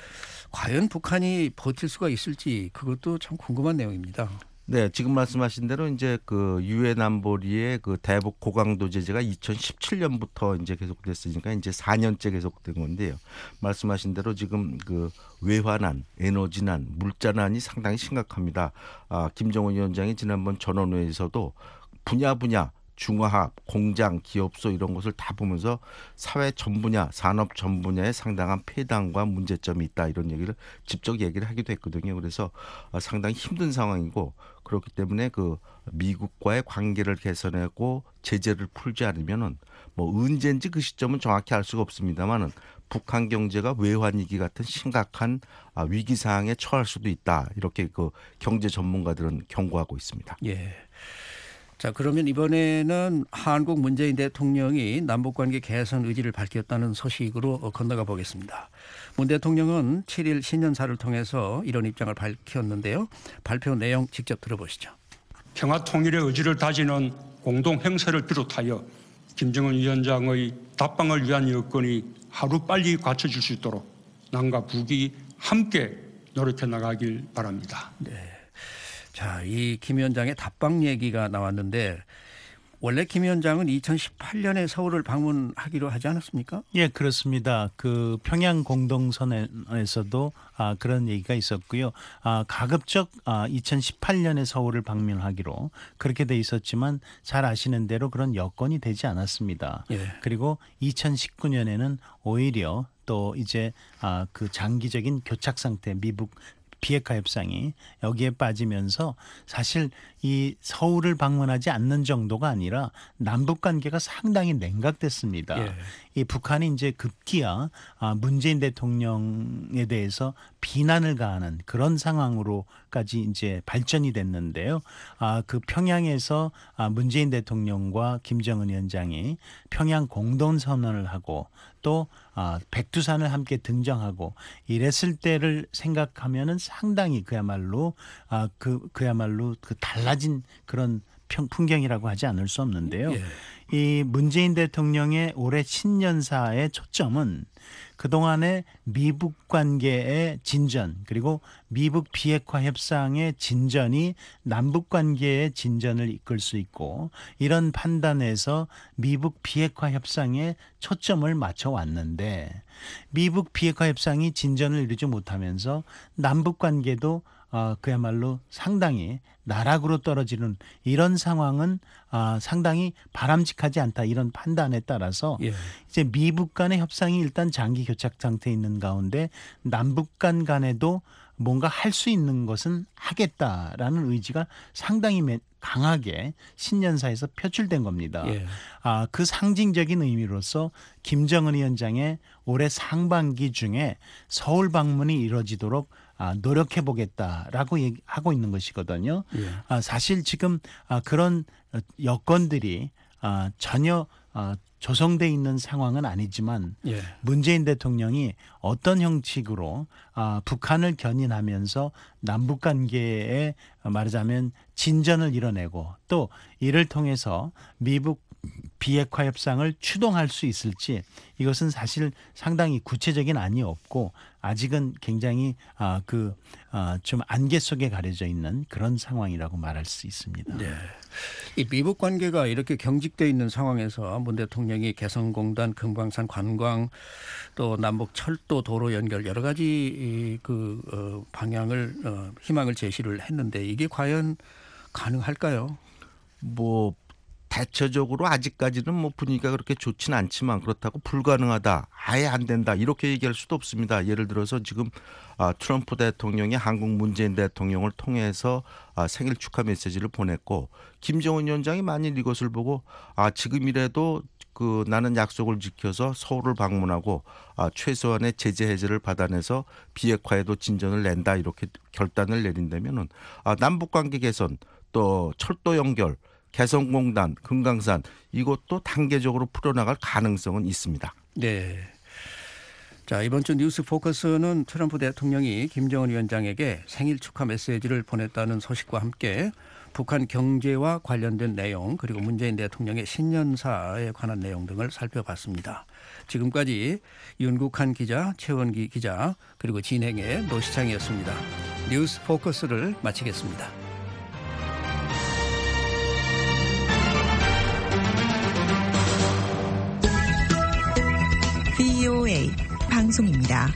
과연 북한이 버틸 수가 있을지 그것도 참 궁금한 내용입니다. 네, 지금 말씀하신 대로 이제 그 유엔 안보리의 그 대북 고강도 제재가 2017년부터 이제 계속됐으니까 이제 4년째 계속된 건데요. 말씀하신 대로 지금 그 외환난, 에너지난, 물자난이 상당히 심각합니다. 김정은 위원장이 지난번 전원회에서도 분야 중화합, 공장, 기업소 이런 것을 다 보면서 사회 전 분야, 산업 전 분야에 상당한 폐단과 문제점이 있다 이런 얘기를 직접 얘기를 하기도 했거든요. 그래서 상당히 힘든 상황이고 그렇기 때문에 그 미국과의 관계를 개선하고 제재를 풀지 않으면은 뭐 언제인지 그 시점은 정확히 알 수가 없습니다만은 북한 경제가 외환위기 같은 심각한 위기 상황에 처할 수도 있다 이렇게 그 경제 전문가들은 경고하고 있습니다. 예. 자, 그러면 이번에는 한국 문재인 대통령이 남북관계 개선 의지를 밝혔다는 소식으로 건너가 보겠습니다. 문 대통령은 7일 신년사를 통해서 이런 입장을 밝혔는데요. 발표 내용 직접 들어보시죠. 평화통일의 의지를 다지는 공동행사를 비롯하여 김정은 위원장의 답방을 위한 여건이 하루빨리 갖춰질 수 있도록 남과 북이 함께 노력해 나가길 바랍니다. 네. 자, 이 김 위원장의 답방 얘기가 나왔는데 원래 김 위원장은 2018년에 서울을 방문하기로 하지 않았습니까? 예, 그렇습니다. 그 평양 공동선언에서도 그런 얘기가 있었고요. 가급적 2018년에 서울을 방문하기로 그렇게 돼 있었지만 잘 아시는 대로 그런 여건이 되지 않았습니다. 예. 그리고 2019년에는 오히려 또 이제 그 장기적인 교착 상태 미북 비핵화 협상이 여기에 빠지면서 사실 이 서울을 방문하지 않는 정도가 아니라 남북 관계가 상당히 냉각됐습니다. 예. 이 북한이 이제 급기야 문재인 대통령에 대해서 비난을 가하는 그런 상황으로까지 이제 발전이 됐는데요. 그 평양에서 문재인 대통령과 김정은 위원장이 평양 공동선언을 하고 또 백두산을 함께 등정하고 이랬을 때를 생각하면은 상당히 그야말로 그 달라진 그런 풍경이라고 하지 않을 수 없는데요. 예. 이 문재인 대통령의 올해 신년사의 초점은 그동안의 미북 관계의 진전 그리고 미북 비핵화 협상의 진전이 남북 관계의 진전을 이끌 수 있고 이런 판단에서 미북 비핵화 협상에 초점을 맞춰 왔는데 미북 비핵화 협상이 진전을 이루지 못하면서 남북 관계도 그야말로 상당히 나락으로 떨어지는 이런 상황은 상당히 바람직하지 않다 이런 판단에 따라서 예. 이제 미북 간의 협상이 일단 장기 교착 상태에 있는 가운데 남북 간에도 뭔가 할 수 있는 것은 하겠다라는 의지가 상당히 강하게 신년사에서 표출된 겁니다. 예. 그 상징적인 의미로서 김정은 위원장의 올해 상반기 중에 서울 방문이 이루어지도록 노력해보겠다라고 하고 있는 것이거든요. 예. 사실 지금 그런 여건들이 전혀 조성돼 있는 상황은 아니지만 예. 문재인 대통령이 어떤 형식으로 북한을 견인하면서 남북 관계에 말하자면 진전을 이뤄내고 또 이를 통해서 미북 비핵화 협상을 추동할 수 있을지 이것은 사실 상당히 구체적인 안이 없고 아직은 굉장히 좀 안개 속에 가려져 있는 그런 상황이라고 말할 수 있습니다. 네. 이 미북 관계가 이렇게 경직돼 있는 상황에서 문 대통령이 개성공단, 금강산 관광, 또 남북 철도 도로 연결 여러 가지 방향을 희망을 제시를 했는데 이게 과연 가능할까요? 뭐 대체적으로 아직까지는 분위기가 그렇게 좋지는 않지만 그렇다고 불가능하다, 아예 안 된다 이렇게 얘기할 수도 없습니다. 예를 들어서 지금 트럼프 대통령이 한국 문재인 대통령을 통해서 생일 축하 메시지를 보냈고 김정은 위원장이 만일 이것을 보고 지금이라도 나는 약속을 지켜서 서울을 방문하고 최소한의 제재 해제를 받아내서 비핵화에도 진전을 낸다 이렇게 결단을 내린다면은 남북관계 개선 또 철도 연결 개성공단, 금강산 이것도 단계적으로 풀어나갈 가능성은 있습니다. 네. 자, 이번 주 뉴스 포커스는 트럼프 대통령이 김정은 위원장에게 생일 축하 메시지를 보냈다는 소식과 함께 북한 경제와 관련된 내용 그리고 문재인 대통령의 신년사에 관한 내용 등을 살펴봤습니다. 지금까지 윤국한 기자, 최원기 기자 그리고 진행의 노시창이었습니다. 뉴스 포커스를 마치겠습니다. VOA 방송입니다.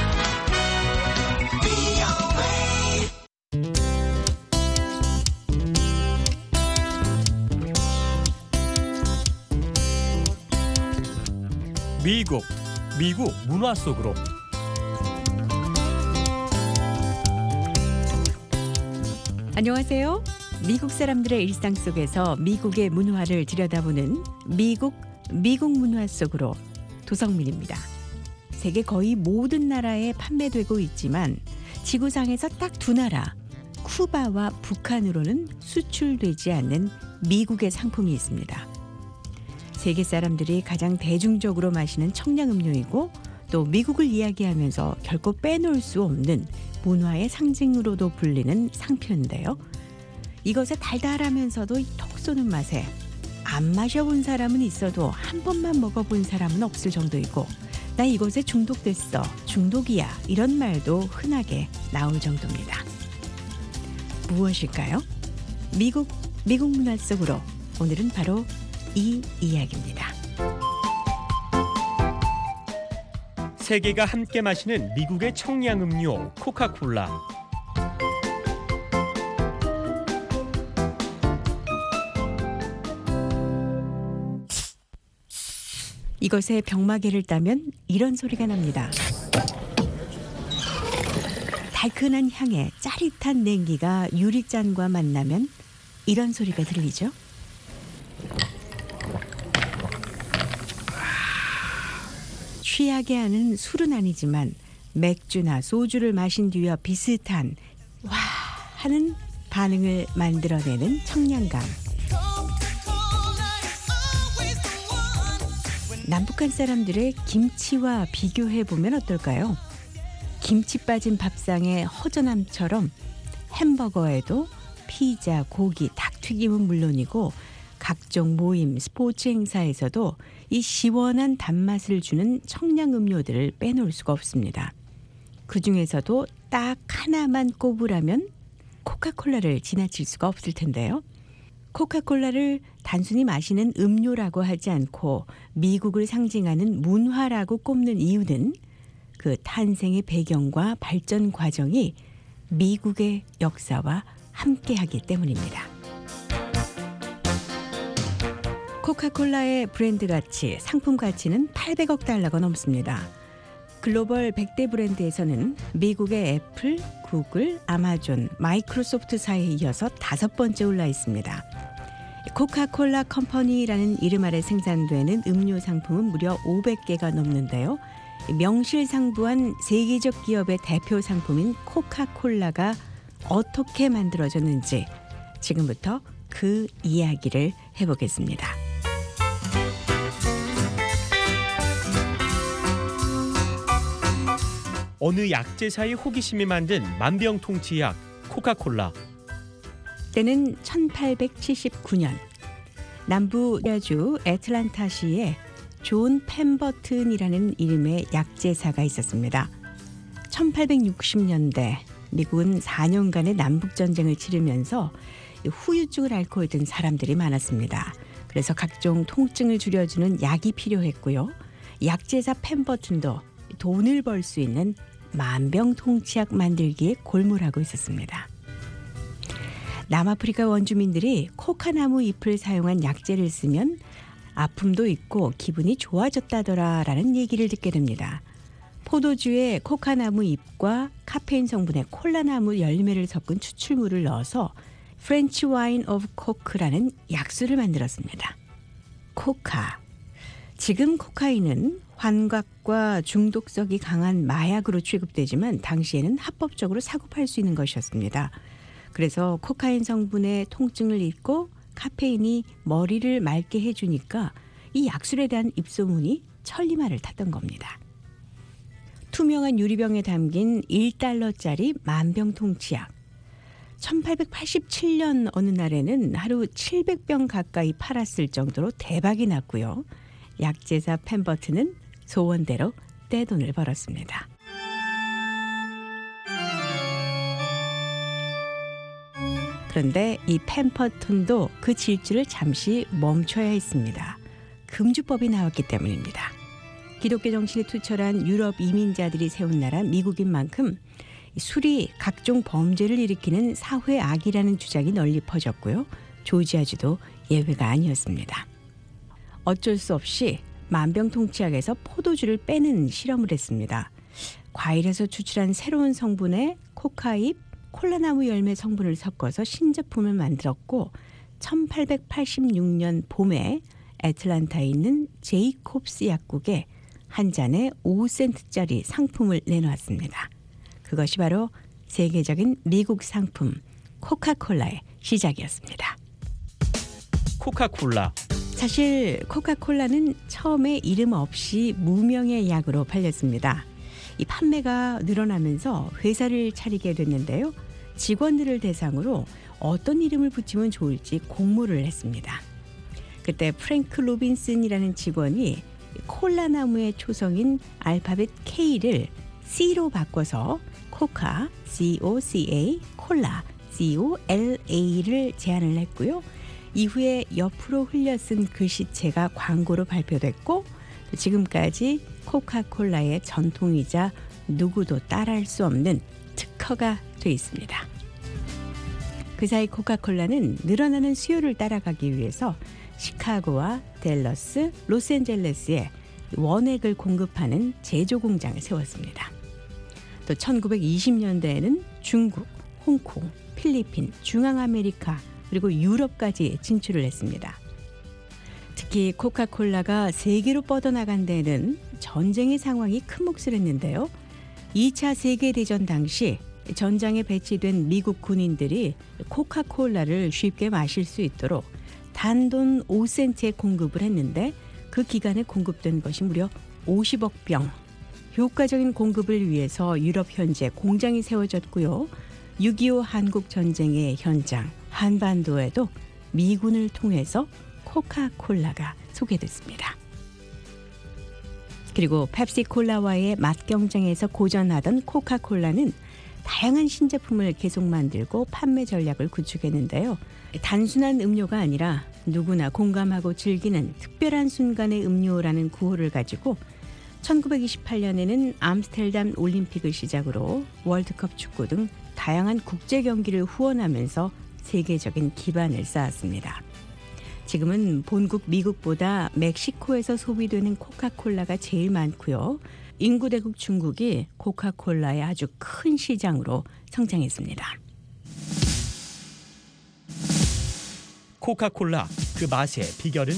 미국 문화 속으로. 안녕하세요. 미국 사람들의 일상 속에서 미국의 문화를 들여다보는 미국 문화 속으로 도성민입니다. 세계 거의 모든 나라에 판매되고 있지만 지구상에서 딱 두 나라, 쿠바와 북한으로는 수출되지 않는 미국의 상품이 있습니다. 세계 사람들이 가장 대중적으로 마시는 청량음료이고 또 미국을 이야기하면서 결코 빼놓을 수 없는 문화의 상징으로도 불리는 상표인데요. 이것의 달달하면서도 톡 쏘는 맛에 안 마셔본 사람은 있어도 한 번만 먹어본 사람은 없을 정도이고 나 이것에 중독됐어, 중독이야 이런 말도 흔하게 나올 정도입니다. 무엇일까요? 미국 문화 속으로 오늘은 바로 이 이야기입니다. 세계가 함께 마시는 미국의 청량음료 코카콜라. 이것에 병마개를 따면 이런 소리가 납니다. 달큰한 향에 짜릿한 냉기가 유리잔과 만나면 이런 소리가 들리죠. 취하게 하는 술은 아니지만 맥주나 소주를 마신 뒤와 비슷한 와 하는 반응을 만들어내는 청량감. 남북한 사람들의 김치와 비교해보면 어떨까요? 김치 빠진 밥상의 허전함처럼 햄버거에도 피자, 고기, 닭튀김은 물론이고 각종 모임, 스포츠 행사에서도 이 시원한 단맛을 주는 청량음료들을 빼놓을 수가 없습니다. 그중에서도 딱 하나만 꼽으라면 코카콜라를 지나칠 수가 없을 텐데요. 코카콜라를 단순히 마시는 음료라고 하지 않고 미국을 상징하는 문화라고 꼽는 이유는 그 탄생의 배경과 발전 과정이 미국의 역사와 함께하기 때문입니다. 코카콜라의 브랜드 가치, 상품 가치는 800억 달러가 넘습니다. 글로벌 100대 브랜드에서는 미국의 애플, 구글, 아마존, 마이크로소프트사에 이어서 5번째 올라 있습니다. 코카콜라 컴퍼니라는 이름 아래 생산되는 음료 상품은 무려 500개가 넘는데요. 명실상부한 세계적 기업의 대표 상품인 코카콜라가 어떻게 만들어졌는지 지금부터 그 이야기를 해보겠습니다. 어느 약제사의 호기심이 만든 만병통치약 코카콜라. 때는 1879년 남부 여주 애틀랜타시에 존 펜버튼이라는 이름의 약제사가 있었습니다. 1860년대 미국은 4년간의 남북전쟁을 치르면서 후유증을 앓고 있던 사람들이 많았습니다. 그래서 각종 통증을 줄여주는 약이 필요했고요. 약제사 펜버튼도 돈을 벌 수 있는 만병통치약 만들기에 골몰하고 있었습니다. 남아프리카 원주민들이 코카나무 잎을 사용한 약재를 쓰면 아픔도 있고 기분이 좋아졌다더라라는 얘기를 듣게 됩니다. 포도주에 코카나무 잎과 카페인 성분의 콜라나무 열매를 섞은 추출물을 넣어서 프렌치 와인 오브 코크라는 약수를 만들었습니다. 코카. 지금 코카인은 환각과 중독성이 강한 마약으로 취급되지만 당시에는 합법적으로 사고 팔 수 있는 것이었습니다. 그래서 코카인 성분의 통증을 잊고 카페인이 머리를 맑게 해주니까 이 약술에 대한 입소문이 천리말을 탔던 겁니다. 투명한 유리병에 담긴 1달러짜리 만병통치약. 1887년 어느 날에는 하루 700병 가까이 팔았을 정도로 대박이 났고요. 약제사 펜버튼은 소원대로 떼돈을 벌었습니다. 그런데 이 펜버튼도 그 질주를 잠시 멈춰야 했습니다. 금주법이 나왔기 때문입니다. 기독교 정신이 투철한 유럽 이민자들이 세운 나라 미국인 만큼 술이 각종 범죄를 일으키는 사회 악이라는 주장이 널리 퍼졌고요. 조지아주도 예외가 아니었습니다. 어쩔 수 없이 만병통치약에서 포도주를 빼는 실험을 했습니다. 과일에서 추출한 새로운 성분에 코카잎, 콜라나무 열매 성분을 섞어서 신제품을 만들었고 1886년 봄에 애틀랜타에 있는 제이콥스 약국에 한 잔에 5센트짜리 상품을 내놓았습니다. 그것이 바로 세계적인 미국 상품 코카콜라의 시작이었습니다. 코카콜라. 사실 코카콜라는 처음에 이름 없이 무명의 약으로 팔렸습니다. 이 판매가 늘어나면서 회사를 차리게 됐는데요. 직원들을 대상으로 어떤 이름을 붙이면 좋을지 공모를 했습니다. 그때 프랭크 로빈슨이라는 직원이 콜라나무의 초성인 알파벳 K를 C로 바꿔서 코카, C-O-C-A, 콜라, C-O-L-A를 제안을 했고요. 이후에 옆으로 흘려 쓴 글씨체가 광고로 발표됐고 지금까지 코카콜라의 전통이자 누구도 따라할 수 없는 특허가 돼 있습니다. 그 사이 코카콜라는 늘어나는 수요를 따라가기 위해서 시카고와 댈러스, 로스앤젤레스에 원액을 공급하는 제조 공장을 세웠습니다. 또 1920년대에는 중국, 홍콩, 필리핀, 중앙아메리카 그리고 유럽까지 진출을 했습니다. 특히 코카콜라가 세계로 뻗어나간 데에는 전쟁의 상황이 큰 몫을 했는데요. 2차 세계대전 당시 전장에 배치된 미국 군인들이 코카콜라를 쉽게 마실 수 있도록 단돈 5센트에 공급을 했는데 그 기간에 공급된 것이 무려 50억 병. 효과적인 공급을 위해서 유럽 현지에 공장이 세워졌고요. 6.25 한국 전쟁의 현장 한반도에도 미군을 통해서 코카콜라가 소개됐습니다. 그리고 펩시콜라와의 맛 경쟁에서 고전하던 코카콜라는 다양한 신제품을 계속 만들고 판매 전략을 구축했는데요. 단순한 음료가 아니라 누구나 공감하고 즐기는 특별한 순간의 음료라는 구호를 가지고 1928년에는 암스테르담 올림픽을 시작으로 월드컵 축구 등 다양한 국제 경기를 후원하면서 세계적인 기반을 쌓았습니다. 지금은 본국 미국보다 멕시코에서 소비되는 코카콜라가 제일 많고요. 인구대국 중국이 코카콜라의 아주 큰 시장으로 성장했습니다. 코카콜라, 그 맛의 비결은?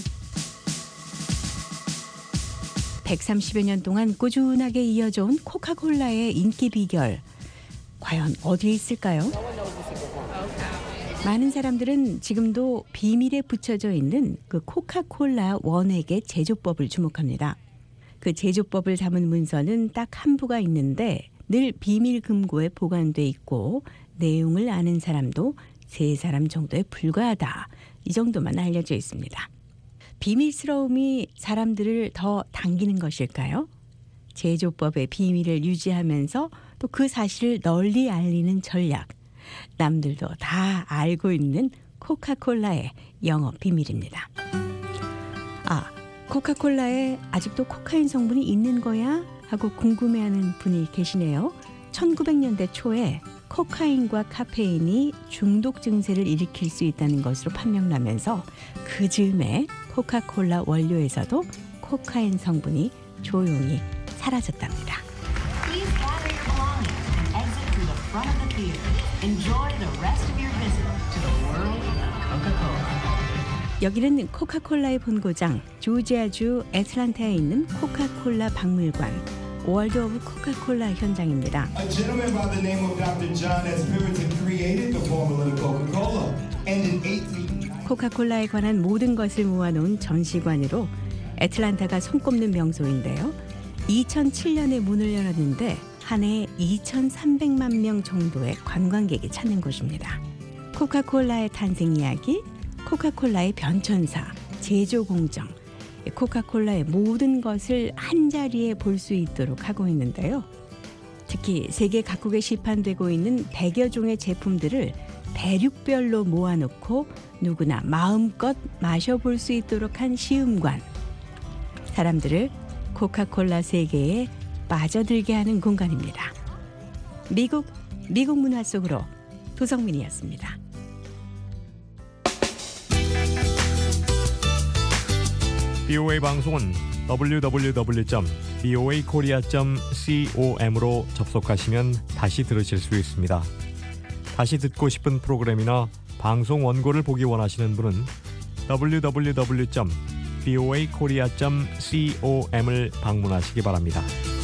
130여 년 동안 꾸준하게 이어져온 코카콜라의 인기 비결. 과연 어디에 있을까요? 많은 사람들은 지금도 비밀에 붙여져 있는 그 코카콜라 원액의 제조법을 주목합니다. 그 제조법을 담은 문서는 딱 한 부가 있는데 늘 비밀 금고에 보관돼 있고 내용을 아는 사람도 3사람 정도에 불과하다. 이 정도만 알려져 있습니다. 비밀스러움이 사람들을 더 당기는 것일까요? 제조법의 비밀을 유지하면서 또 그 사실을 널리 알리는 전략. 남들도 다 알고 있는 코카콜라의 영업 비밀입니다. 코카콜라에 아직도 코카인 성분이 있는 거야? 하고 궁금해하는 분이 계시네요. 1900년대 초에 코카인과 카페인이 중독 증세를 일으킬 수 있다는 것으로 판명나면서 그 즈음에 코카콜라 원료에서도 코카인 성분이 조용히 사라졌답니다. 여기는 코카콜라의 본고장 조지아주 애틀란타에 있는 코카콜라 박물관 월드 오브 코카콜라 현장입니다. A gentleman by the name of Dr. John S. Pemberton created the formula of Coca-Cola. And in 18... 코카콜라에 관한 모든 것을 모아놓은 전시관으로 애틀란타가 손꼽는 명소인데요. 2007년에 문을 열었는데 한 해에 2,300만 명 정도의 관광객이 찾는 곳입니다. 코카콜라의 탄생 이야기, 코카콜라의 변천사, 제조 공정, 코카콜라의 모든 것을 한자리에 볼 수 있도록 하고 있는데요. 특히 세계 각국에 시판되고 있는 100여 종의 제품들을 대륙별로 모아놓고 누구나 마음껏 마셔볼 수 있도록 한 시음관. 사람들을 코카콜라 세계에 빠져들게 하는 공간입니다. 미국 문화 속으로 도성민이었습니다. BOA 방송은 www.boakorea.com으로 접속하시면 다시 들으실 수 있습니다. 다시 듣고 싶은 프로그램이나 방송 원고를 보기 원하시는 분은 www.boakorea.com을 방문하시기 바랍니다.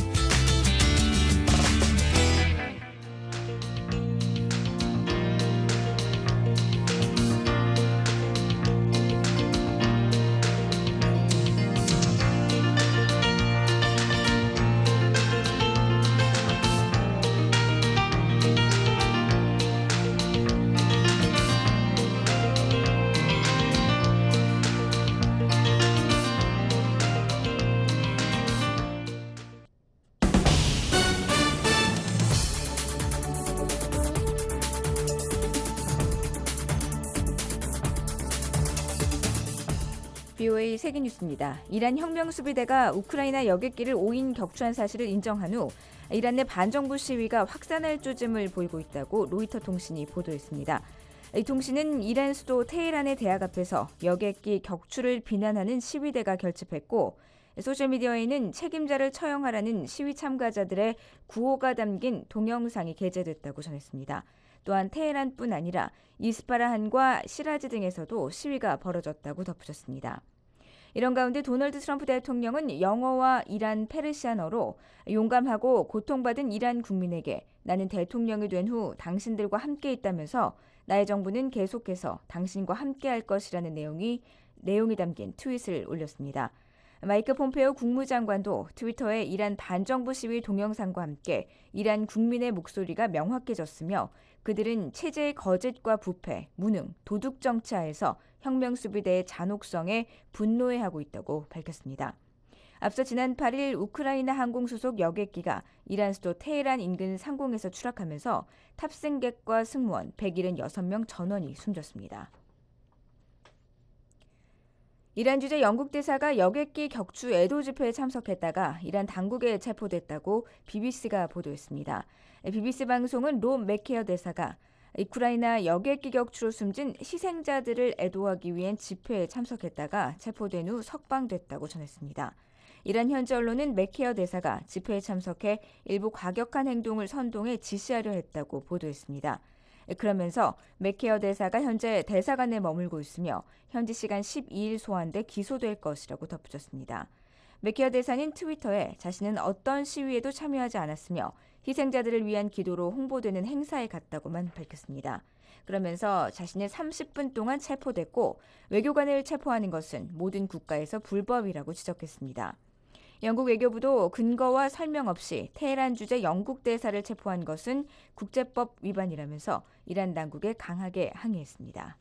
BOA 세계뉴스입니다. 이란 혁명수비대가 우크라이나 여객기를 5인 격추한 사실을 인정한 후 이란 내 반정부 시위가 확산할 조짐을 보이고 있다고 로이터 통신이 보도했습니다. 이 통신은 이란 수도 테헤란의 대학 앞에서 여객기 격추를 비난하는 시위대가 결집했고 소셜미디어에는 책임자를 처형하라는 시위 참가자들의 구호가 담긴 동영상이 게재됐다고 전했습니다. 또한 테헤란뿐 아니라 이스파라한과 시라즈 등에서도 시위가 벌어졌다고 덧붙였습니다. 이런 가운데 도널드 트럼프 대통령은 영어와 이란 페르시아어로 용감하고 고통받은 이란 국민에게 나는 대통령이 된 후 당신들과 함께 있다면서 나의 정부는 계속해서 당신과 함께할 것이라는 내용이 담긴 트윗을 올렸습니다. 마이크 폼페오 국무장관도 트위터에 이란 반정부 시위 동영상과 함께 이란 국민의 목소리가 명확해졌으며 그들은 체제의 거짓과 부패, 무능, 도둑 정치하에서 혁명수비대의 잔혹성에 분노해하고 있다고 밝혔습니다. 앞서 지난 8일 우크라이나 항공 소속 여객기가 이란 수도 테헤란 인근 상공에서 추락하면서 탑승객과 승무원 176명 전원이 숨졌습니다. 이란 주재 영국 대사가 여객기 격추 애도 집회에 참석했다가 이란 당국에 체포됐다고 BBC가 보도했습니다. BBC 방송은 롬 맥케어 대사가 우크라이나 여객기 격추로 숨진 희생자들을 애도하기 위한 집회에 참석했다가 체포된 후 석방됐다고 전했습니다. 이란 현지 언론은 맥케어 대사가 집회에 참석해 일부 과격한 행동을 선동해 지시하려 했다고 보도했습니다. 그러면서 맥케어 대사가 현재 대사관에 머물고 있으며 현지 시간 12일 소환돼 기소될 것이라고 덧붙였습니다. 맥케어 대사는 트위터에 자신은 어떤 시위에도 참여하지 않았으며 희생자들을 위한 기도로 홍보되는 행사에 갔다고만 밝혔습니다. 그러면서 자신은 30분 동안 체포됐고 외교관을 체포하는 것은 모든 국가에서 불법이라고 지적했습니다. 영국 외교부도 근거와 설명 없이 테헤란 주재 영국 대사를 체포한 것은 국제법 위반이라면서 이란 당국에 강하게 항의했습니다.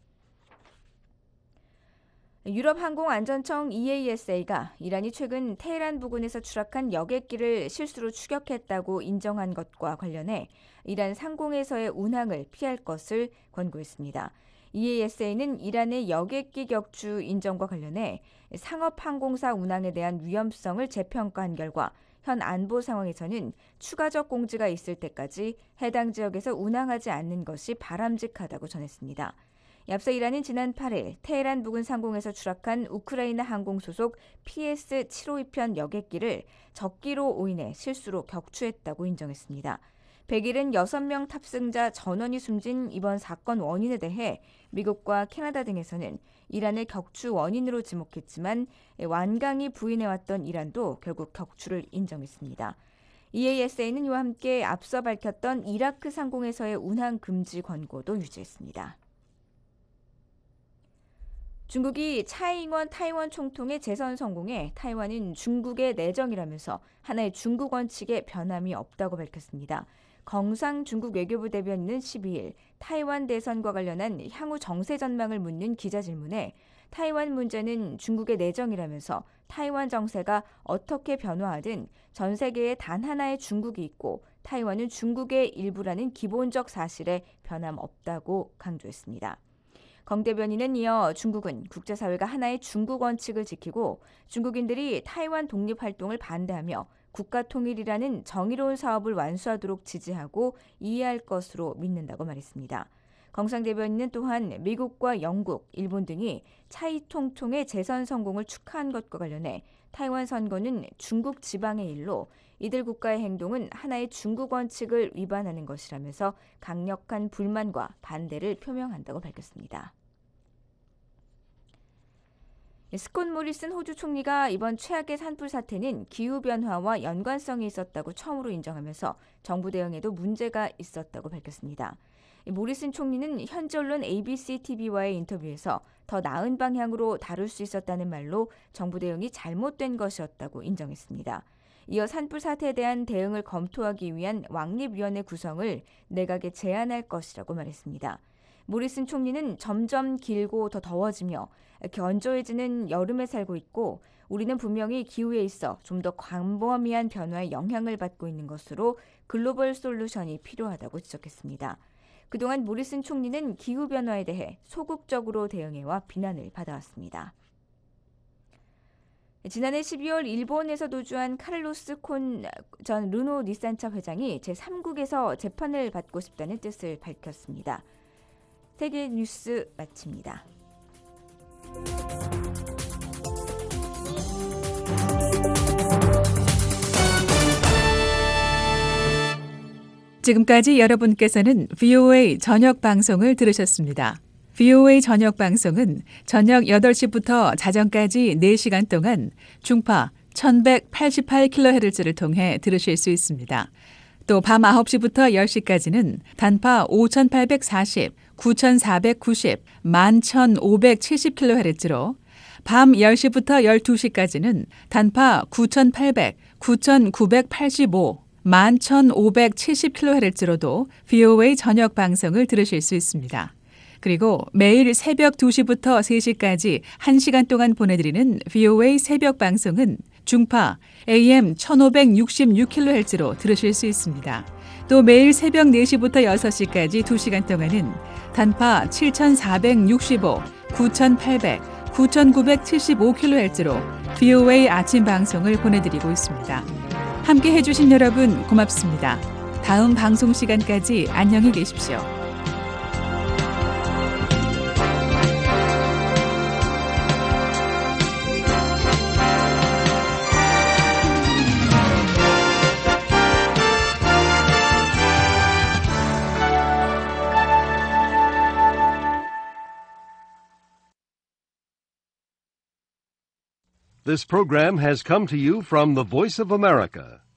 유럽항공안전청 EASA가 이란이 최근 테헤란 부근에서 추락한 여객기를 실수로 추격했다고 인정한 것과 관련해 이란 상공에서의 운항을 피할 것을 권고했습니다. EASA는 이란의 여객기 격추 인정과 관련해 상업항공사 운항에 대한 위험성을 재평가한 결과 현 안보 상황에서는 추가적 공지가 있을 때까지 해당 지역에서 운항하지 않는 것이 바람직하다고 전했습니다. 앞서 이란은 지난 8일 테헤란 부근 상공에서 추락한 우크라이나 항공 소속 PS-752편 여객기를 적기로 오인해 실수로 격추했다고 인정했습니다. 176명 탑승자 전원이 숨진 이번 사건 원인에 대해 미국과 캐나다 등에서는 이란을 격추 원인으로 지목했지만 완강히 부인해왔던 이란도 결국 격추를 인정했습니다. EASA는 이와 함께 앞서 밝혔던 이라크 상공에서의 운항 금지 권고도 유지했습니다. 중국이 차이잉원 타이완 총통의 재선 성공에 타이완은 중국의 내정이라면서 하나의 중국 원칙에 변함이 없다고 밝혔습니다. 경상 중국 외교부 대변인은 12일 타이완 대선과 관련한 향후 정세 전망을 묻는 기자 질문에 타이완 문제는 중국의 내정이라면서 타이완 정세가 어떻게 변화하든 전 세계에 단 하나의 중국이 있고 타이완은 중국의 일부라는 기본적 사실에 변함없다고 강조했습니다. 강 대변인은 이어 중국은 국제사회가 하나의 중국 원칙을 지키고 중국인들이 타이완 독립활동을 반대하며 국가 통일이라는 정의로운 사업을 완수하도록 지지하고 이해할 것으로 믿는다고 말했습니다. 경상 대변인은 또한 미국과 영국, 일본 등이 차이 총통의 재선 성공을 축하한 것과 관련해 타이완 선거는 중국 지방의 일로 이들 국가의 행동은 하나의 중국 원칙을 위반하는 것이라면서 강력한 불만과 반대를 표명한다고 밝혔습니다. 스콧 모리슨 호주 총리가 이번 최악의 산불 사태는 기후변화와 연관성이 있었다고 처음으로 인정하면서 정부 대응에도 문제가 있었다고 밝혔습니다. 모리슨 총리는 현지 언론 ABC-TV와의 인터뷰에서 더 나은 방향으로 다룰 수 있었다는 말로 정부 대응이 잘못된 것이었다고 인정했습니다. 이어 산불 사태에 대한 대응을 검토하기 위한 왕립위원회 구성을 내각에 제안할 것이라고 말했습니다. 모리슨 총리는 점점 길고 더 더워지며 건조해지는 여름에 살고 있고 우리는 분명히 기후에 있어 좀 더 광범위한 변화의 영향을 받고 있는 것으로 글로벌 솔루션이 필요하다고 지적했습니다. 그동안 모리슨 총리는 기후변화에 대해 소극적으로 대응해와 비난을 받아왔습니다. 지난해 12월 일본에서 도주한 카를로스 콘 전 르노 닛산차 회장이 제3국에서 재판을 받고 싶다는 뜻을 밝혔습니다. 세계 뉴스 마칩니다. 지금까지 여러분께서는 VOA 저녁 방송을 들으셨습니다. VOA 저녁 방송은 저녁 8시부터 자정까지 4시간 동안 중파 1188kHz를 통해 들으실 수 있습니다. 또 밤 9시부터 10시까지는 단파 5840, 9490, 11570kHz로 밤 10시부터 12시까지는 단파 9800, 9985, 11,570kHz로도 VOA 저녁 방송을 들으실 수 있습니다. 그리고 매일 새벽 2시부터 3시까지 1시간 동안 보내드리는 VOA 새벽 방송은 중파 AM 1566kHz로 들으실 수 있습니다. 또 매일 새벽 4시부터 6시까지 2시간 동안은 단파 7465, 9800, 9975kHz로 VOA 아침 방송을 보내드리고 있습니다. 함께 해주신 여러분 고맙습니다. 다음 방송 시간까지 안녕히 계십시오. This program has come to you from the Voice of America,